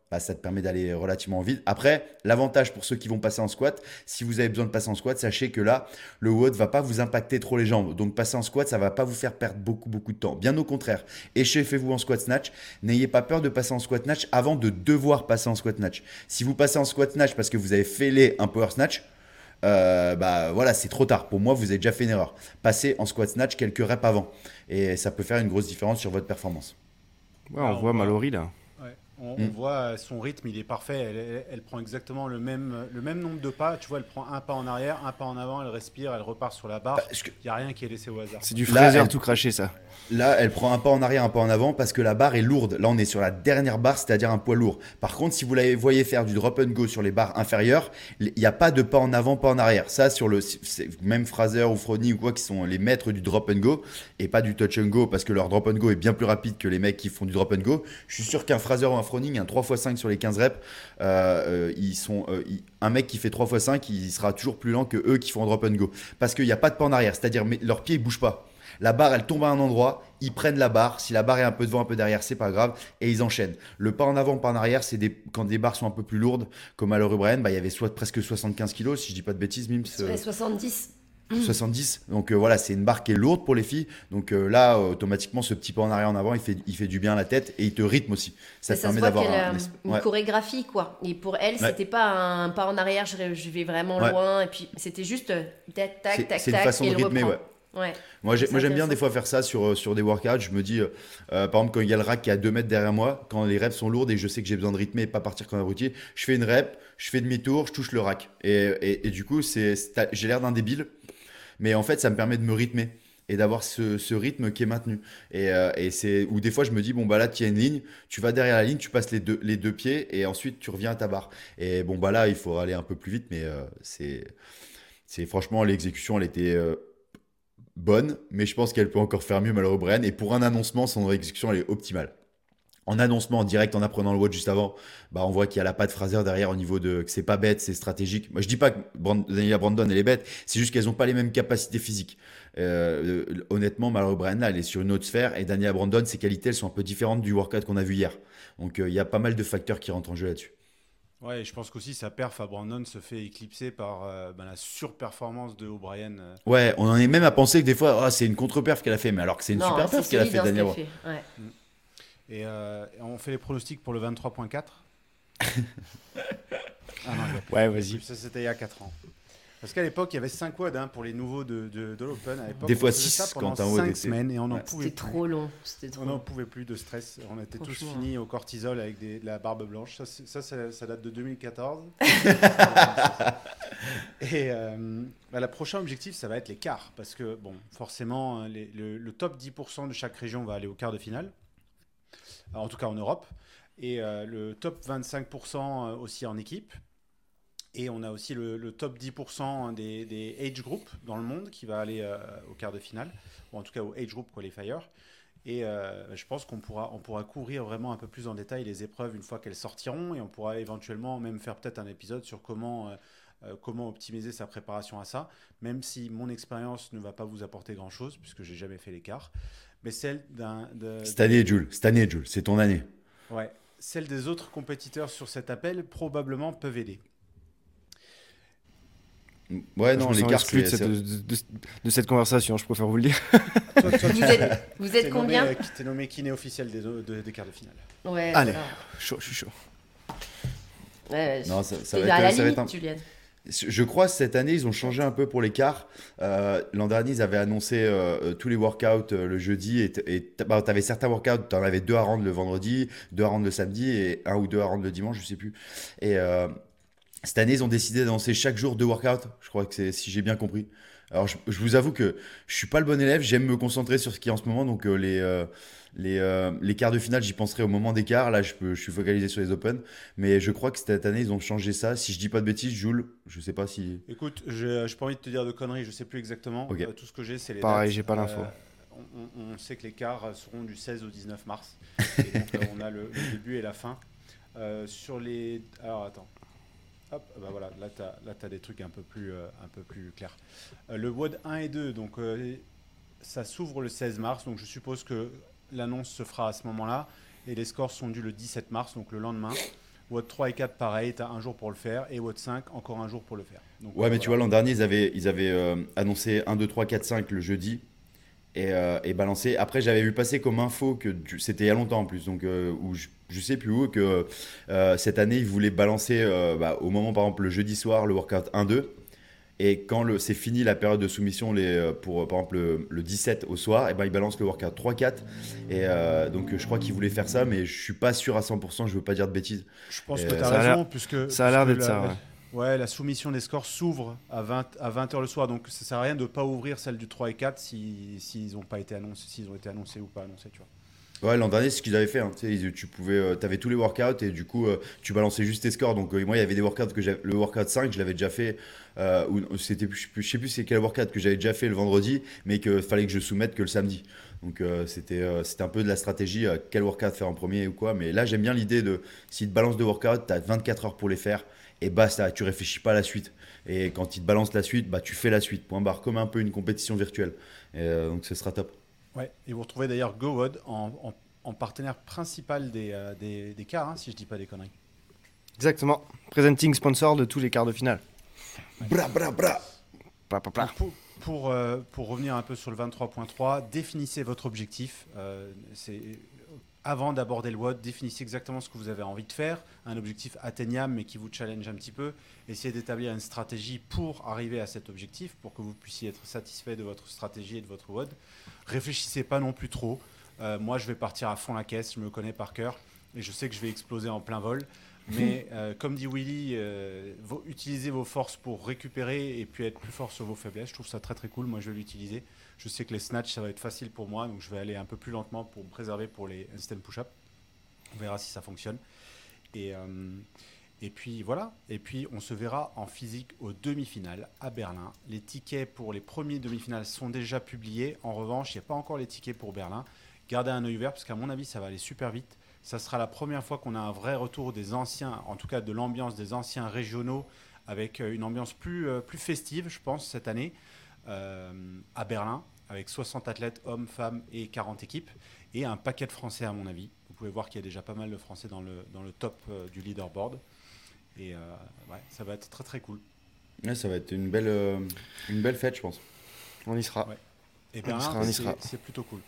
D: bah, ça te permet d'aller relativement vite. Après, l'avantage pour ceux qui vont passer en squat, si vous avez besoin de passer en squat, sachez que là, le WOD va pas vous impacter trop les jambes. Donc passer en squat, ça va pas vous faire perdre beaucoup de temps. Bien au contraire, échauffez-vous en squat snatch. N'ayez pas peur de passer en squat snatch avant de devoir passer en squat snatch. Si vous passez en squat snatch parce que vous avez fêlé un power snatch, bah voilà, c'est trop tard. Pour moi, vous avez déjà fait une erreur. Passez en squat snatch quelques reps avant. Et ça peut faire une grosse différence sur votre performance.
C: Ouais, on voit Mallory là.
A: Ouais. On voit son rythme, il est parfait. Elle prend exactement le même nombre de pas. Tu vois, elle prend un pas en arrière, un pas en avant, elle respire, elle repart sur la barre. Il n'y a rien qui est laissé au hasard.
C: C'est du
D: Là,
C: Fraser
D: elle-
C: tout craché ça.
D: Là, elle prend un pas en arrière, un pas en avant parce que la barre est lourde. Là, on est sur la dernière barre, c'est-à-dire un poids lourd. Par contre, si vous la voyez faire du drop and go sur les barres inférieures, il n'y a pas de pas en avant, pas en arrière. Ça, même Fraser ou Frodny ou quoi, qui sont les maîtres du drop and go et pas du touch and go parce que leur drop and go est bien plus rapide que les mecs qui font du drop and go. Je suis sûr qu'un Fraser ou un Frodny, un 3x5 sur les 15 reps, un mec qui fait 3x5, il sera toujours plus lent que eux qui font un drop and go. Parce qu'il n'y a pas de pas en arrière, c'est-à-dire leurs pieds ne bougent pas. La barre, elle tombe à un endroit, ils prennent la barre. Si la barre est un peu devant, un peu derrière, c'est pas grave. Et ils enchaînent. Le pas en avant, pas en arrière, c'est quand des barres sont un peu plus lourdes, comme à l'Eurobrand, bah, il y avait presque 75 kilos, si je dis pas de bêtises, Mims.
B: 70.
D: 70. Donc voilà, c'est une barre qui est lourde pour les filles. Donc là, automatiquement, ce petit pas en arrière, en avant, il fait du bien à la tête et il te rythme aussi. Ça te
B: Ça se
D: permet
B: voit
D: d'avoir
B: qu'elle a une
D: ouais.
B: chorégraphie, quoi. Et pour elle,
D: Ouais.
B: c'était pas un pas en arrière, je vais vraiment
D: Ouais.
B: loin. Et puis, c'était juste tac, tac, tac,
D: C'est une
B: tac,
D: façon
B: et
D: de
B: elle
D: rythmer,
B: reprend.
D: ouais.
B: Ouais.
D: Moi,
B: C'est
D: j'aime bien
B: intéressant.
D: des fois faire ça sur des workouts. Je me dis, par exemple, quand il y a le rack qui est à 2 mètres derrière moi, quand les reps sont lourdes et je sais que j'ai besoin de rythmer et pas partir comme un abruti, je fais une rep, je fais demi-tour, je touche le rack. Et du coup, j'ai l'air d'un débile, mais en fait, ça me permet de me rythmer et d'avoir ce rythme qui est maintenu. Ou des fois, je me dis, bon, bah là, tu as une ligne, tu vas derrière la ligne, tu passes les deux pieds et ensuite tu reviens à ta barre. Et bon, bah là, il faut aller un peu plus vite, mais franchement, l'exécution, elle était bonne, mais je pense qu'elle peut encore faire mieux, Mallory O'Brien. Et pour un annoncement, son exécution, elle est optimale. En annoncement, en direct, en apprenant le WOD juste avant, bah on voit qu'il y a la patte Fraser derrière au niveau que c'est pas bête, c'est stratégique. Moi, je dis pas que Daniela Brandon, elle est bête, c'est juste qu'elles n'ont pas les mêmes capacités physiques. Honnêtement, Mallory O'Brien, là, elle est sur une autre sphère et Daniela Brandon, ses qualités, elles sont un peu différentes du workout qu'on a vu hier. Donc, il y a pas mal de facteurs qui rentrent en jeu là-dessus.
A: Ouais, et je pense qu'aussi sa perf à Brandon se fait éclipser par la surperformance de O'Brien.
D: Ouais, on en est même à penser que des fois, ah, c'est une contre-perf qu'elle a fait, mais alors que c'est une
B: Non,
D: super
B: c'est
D: perf qu'elle a
B: solide
D: fait,
B: dans ce
D: Daniela.
B: qu'elle fait. Ouais.
A: Et on fait les pronostics pour le 23.4. Ah non,
C: Ouais, vas-y.
A: ça c'était il y a 4 ans. Parce qu'à l'époque, il y avait 5 WOD pour les nouveaux de l'Open. À l'époque,
D: Des fois
A: on faisait
D: 6
A: ça pendant
D: quand un WOD
A: 5
D: était-
A: semaines et on n'en
D: Ouais.
A: pouvait
B: C'était
A: plus.
B: trop long. C'était trop
A: On n'en
B: long.
A: pouvait plus de stress. On était tous
B: Franchement.
A: finis au cortisol avec de la barbe blanche. Ça date de 2014. Et le prochain objectif, ça va être les quarts. Parce que, bon, forcément, le top 10% de chaque région va aller au quart de finale. Alors, en tout cas en Europe. Et le top 25% aussi en équipe. Et on a aussi le top 10% des age group dans le monde qui va aller au quart de finale. Ou en tout cas au age group qualifier. Et je pense qu'on pourra couvrir vraiment un peu plus en détail les épreuves une fois qu'elles sortiront. Et on pourra éventuellement même faire peut-être un épisode sur comment optimiser sa préparation à ça. Même si mon expérience ne va pas vous apporter grand-chose, puisque j'ai jamais fait l'écart. Mais celle
D: Cette année, Jules, c'est ton année.
A: ouais, celle des autres compétiteurs sur cet appel probablement peuvent aider.
D: Ouais,
C: Je
D: non,
C: me sens
D: l'écart,
C: exclu de cette conversation, je préfère vous le dire.
A: Toi,
B: Vous êtes combien?
A: T'es nommé kiné officiel des quarts de finale.
B: Ouais.
C: Allez,
B: voilà.
C: chaud, je suis chaud.
B: Ouais,
D: Non, ça
B: t'es
D: va
B: à la
D: être
B: limite,
D: un-
B: Julienne.
D: Je crois que cette année, ils ont changé un peu pour l'écart. L'an dernier, ils avaient annoncé tous les workouts le jeudi. Et tu avais certains workouts, tu en avais 2 à rendre le vendredi, 2 à rendre le samedi et 1 ou 2 à rendre le dimanche, je sais plus. Et cette année, ils ont décidé d'annoncer chaque jour 2 workouts. Je crois que c'est si j'ai bien compris. Alors, je vous avoue que je suis pas le bon élève. J'aime me concentrer sur ce qui est en ce moment. Donc, les quarts de finale, j'y penserai au moment des quarts. Là, je suis focalisé sur les Open. Mais je crois que cette année, ils ont changé ça. Si je dis pas de bêtises, Jules, je sais pas si.
A: Écoute, je n'ai pas envie de te dire de conneries, je sais plus exactement.
D: Ok.
A: Tout ce que j'ai, c'est les
C: Pareil,
A: dates.
C: j'ai pas l'info.
A: On sait que les quarts seront du 16 au 19 mars. Et donc, on a le début et la fin. Sur les... Alors, attends. Hop, bah voilà, là, tu as des trucs un peu plus clairs. Le WOD 1 et 2, donc ça s'ouvre le 16 mars. Donc, je suppose que l'annonce se fera à ce moment-là. Et les scores sont dus le 17 mars, donc le lendemain. WOD 3 et 4, pareil, tu as un jour pour le faire. Et WOD 5, encore un jour pour le faire. Donc,
D: Ouais, mais tu vois, l'an dernier, ils avaient annoncé 1, 2, 3, 4, 5 le jeudi et balancé. Après, j'avais vu passer comme info que c'était il y a longtemps en plus, donc où je sais plus où, que cette année, ils voulaient balancer au moment, par exemple, le jeudi soir, le workout 1, 2. Et quand c'est fini la période de soumission pour par exemple le 17 au soir, et ben ils balancent le workout 3-4. Et donc je crois qu'ils voulaient faire ça, mais je suis pas sûr à 100%, je veux pas dire de bêtises.
A: Je pense
D: Et,
A: que tu as
C: ça a
A: raison,
C: l'air-
A: puisque,
C: Ça a l'air
A: puisque
C: d'être ça, ouais.
A: ouais, la soumission des scores s'ouvre à 20h le soir. Donc ça sert à rien de ne pas ouvrir celle du 3 et 4 s'ils ont pas été annoncés, s'ils ont été annoncés ou pas annoncés, tu vois.
D: Ouais, l'an dernier, c'est ce qu'ils avaient fait. Hein. Tu sais, tu pouvais, t'avais tous les workouts et du coup, tu balançais juste tes scores. Donc, moi, il y avait des workouts le workout 5, je l'avais déjà fait. C'était, je sais plus c'est quel workout que j'avais déjà fait le vendredi, mais qu'il fallait que je soumette que le samedi. Donc, c'était un peu de la stratégie, quel workout faire en premier ou quoi. Mais là, j'aime bien l'idée de, si te balance deux workouts, tu as 24 heures pour les faire et basta, tu réfléchis pas à la suite. Et quand il te balance la suite, bah, tu fais la suite. Point barre, comme un peu une compétition virtuelle. Et, donc, ce sera top.
A: Ouais, et vous retrouvez d'ailleurs GoWOD en partenaire principal des quarts, si je dis pas des conneries.
C: Exactement. Presenting sponsor de tous les quarts de finale.
D: Bra, bra, bra.
C: Pla, pla, pla.
A: Donc, pour revenir un peu sur le 23.3, définissez votre objectif. Avant d'aborder le WOD, définissez exactement ce que vous avez envie de faire, un objectif atteignable mais qui vous challenge un petit peu. Essayez d'établir une stratégie pour arriver à cet objectif, pour que vous puissiez être satisfait de votre stratégie et de votre WOD. Réfléchissez pas non plus trop. Moi, je vais partir à fond la caisse, je me connais par cœur et je sais que je vais exploser en plein vol. Mais comme dit Willy, utilisez vos forces pour récupérer et puis être plus fort sur vos faiblesses. Je trouve ça très très cool. Moi, je vais l'utiliser. Je sais que les snatchs, ça va être facile pour moi, donc je vais aller un peu plus lentement pour me préserver pour les handstand push-up. On verra si ça fonctionne. Et puis voilà. Et puis on se verra en physique aux demi-finales à Berlin. Les tickets pour les premiers demi-finales sont déjà publiés. En revanche, il n'y a pas encore les tickets pour Berlin. Gardez un œil ouvert parce qu'à mon avis, ça va aller super vite. Ça sera la première fois qu'on a un vrai retour des anciens, en tout cas de l'ambiance des anciens régionaux, avec une ambiance plus festive, je pense, cette année, à Berlin, avec 60 athlètes, hommes, femmes et 40 équipes, et un paquet de Français à mon avis. Vous pouvez voir qu'il y a déjà pas mal de Français dans le top du leaderboard. Et ouais, ça va être très très cool.
D: Ouais, ça va être une belle fête, je pense.
C: On y sera.
A: Ouais. Et
C: On y sera, on y sera.
A: c'est plutôt cool.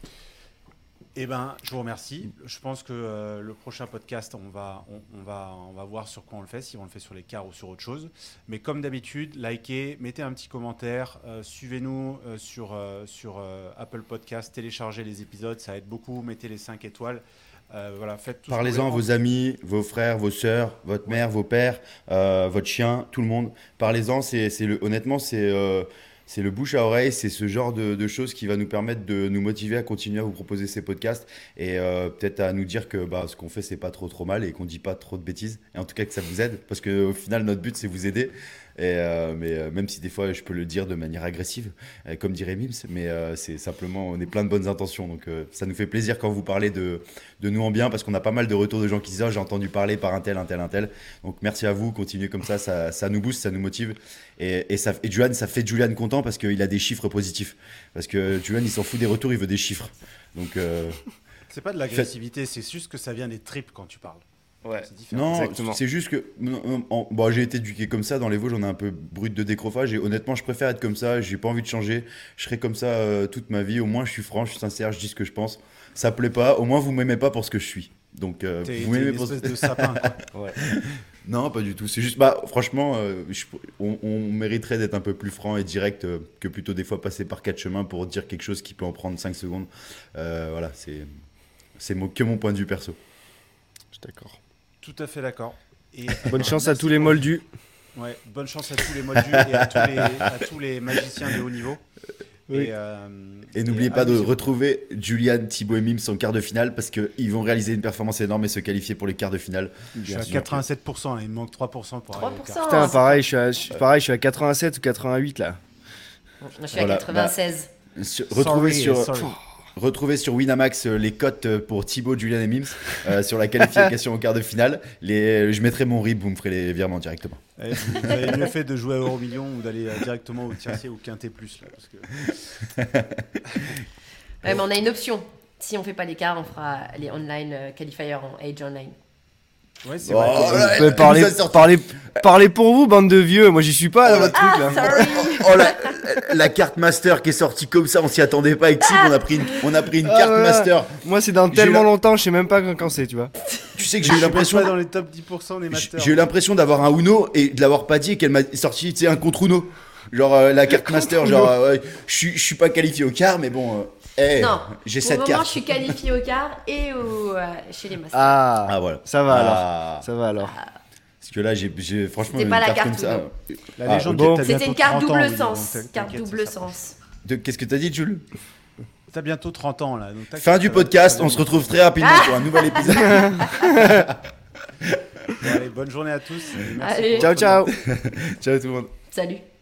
A: Eh ben, je vous remercie. Je pense que le prochain podcast, on va voir sur quoi on le fait, si on le fait sur les quarts ou sur autre chose. Mais comme d'habitude, likez, mettez un petit commentaire, suivez-nous sur Apple Podcast, téléchargez les épisodes, ça aide beaucoup. Mettez les 5 étoiles. Voilà, faites tout.
D: Parlez-en à vos amis, vos frères, vos sœurs, votre mère, vos pères, votre chien, tout le monde. Parlez-en. Honnêtement, c'est le bouche à oreille, c'est ce genre de choses qui va nous permettre de nous motiver à continuer à vous proposer ces podcasts et peut-être à nous dire que ce qu'on fait, c'est pas trop mal et qu'on dit pas trop de bêtises. Et en tout cas, que ça vous aide parce qu'au final, notre but, c'est vous aider. Mais même si des fois, je peux le dire de manière agressive, comme dirait Mims, mais c'est simplement, on est plein de bonnes intentions. Donc, ça nous fait plaisir quand vous parlez de nous en bien parce qu'on a pas mal de retours de gens qui disent j'ai entendu parler par un tel. Donc, merci à vous, continuez comme ça nous booste, ça nous motive. Et Julian, ça fait Julian content parce qu'il a des chiffres positifs. Parce que Julian, il s'en fout des retours, il veut des chiffres. Donc,
A: c'est pas de l'agressivité, c'est juste que ça vient des tripes quand tu parles.
C: Ouais.
A: C'est différent.
D: non,
C: Exactement.
D: c'est juste que j'ai été éduqué comme ça dans les Vosges, on est un peu brut de décrophage et honnêtement, je préfère être comme ça. J'ai pas envie de changer. Je serai comme ça toute ma vie. Au moins, je suis franc, je suis sincère, je dis ce que je pense. Ça plaît pas. Au moins, vous m'aimez pas pour ce que je suis. Donc,
A: T'es
D: vous m'aimez
A: une
D: pour
A: espèce de sapin, quoi.
C: Ouais.
D: Non, pas du tout. C'est juste, franchement, on mériterait d'être un peu plus franc et direct que plutôt des fois passer par 4 chemins pour dire quelque chose qui peut en prendre 5 secondes. Voilà, c'est que mon point de vue perso.
C: Je suis d'accord.
A: Tout à fait d'accord. Et
C: Bonne chance à
A: merci
C: tous les
A: pour-
C: moldus.
A: Ouais, bonne chance à tous les moldus et à tous les magiciens de haut niveau.
C: Oui.
D: Et n'oubliez pas de
A: amusez-vous.
D: retrouver Julian, Thibaut et Mims en quart de finale parce qu'ils vont réaliser une performance énorme et se qualifier pour les quarts de finale.
A: Je suis à
C: Bien sûr.
A: 87%, il me manque 3% pour arriver au
B: 3%.
A: quart.
C: Putain, pareil, je suis à 87 ou 88 là.
B: Je suis
D: Voilà,
B: à 96.
D: Retrouvez sur Winamax les cotes pour Thibaut, Julian et Mims sur la qualification au quart de finale. Je mettrai mon RIB, vous me ferez les virements directement.
A: Vous avez mieux fait de jouer à Euro Million ou d'aller directement au tiercé ou quintet plus. Là, parce que...
B: Ouais, mais on a une option. Si on fait pas l'écart, on fera les online qualifiers en Age Online.
A: Ouais, c'est
D: Oh,
A: vrai.
D: là,
C: Vous pouvez
D: elle nous a sorti-
C: parler pour vous, bande de vieux. Moi, j'y suis pas dans votre truc là.
B: Sorry.
D: Oh, la carte master qui est sortie comme ça, on s'y attendait pas. Avec Xib, on a pris une
C: Ah,
D: carte
C: voilà.
D: master.
C: Moi, c'est dans
D: J'ai
C: tellement
D: eu la-
C: longtemps, je sais même pas quand c'est, tu vois.
D: Tu sais que j'ai eu l'impression.
A: Pas dans les top 10% des masters.
D: J'ai eu l'impression d'avoir un Uno et de l'avoir pas dit et qu'elle m'a sorti tu sais, un contre Uno. Genre la carte master, genre ouais, je suis pas qualifié au quart, mais bon,
B: Non,
D: j'ai
B: pour
D: cette
B: le moment, je
D: carte.
B: suis qualifiée au quart et chez les Masters.
C: Ah,
D: Ah voilà.
C: ça va alors.
D: Ah,
C: Ça va alors.
D: parce que là, j'ai franchement
B: C'était
D: une
B: pas la
D: carte
B: carte
D: comme ça.
B: Uno.
A: La
D: Ah,
A: légende,
C: bon.
A: t'as
B: C'était
A: bientôt
B: une carte
A: 30 ans,
B: double
A: oui, donc
B: sens.
A: t'inquiète,
B: Carte
A: ça
B: double
A: s'approche.
B: sens.
D: Qu'est-ce que t'as dit, Jules?
A: T'as bientôt 30 ans là. Donc t'inquiète,
D: Fin du
A: ça va-
D: podcast,
A: ça va
D: on se
A: bien.
D: retrouve très rapidement pour un nouvel épisode.
A: Bon, allez, bonne journée à tous. et merci
B: Allez.
A: pour
C: Ciao,
A: votre
C: ciao.
D: Ciao tout le monde.
B: Salut.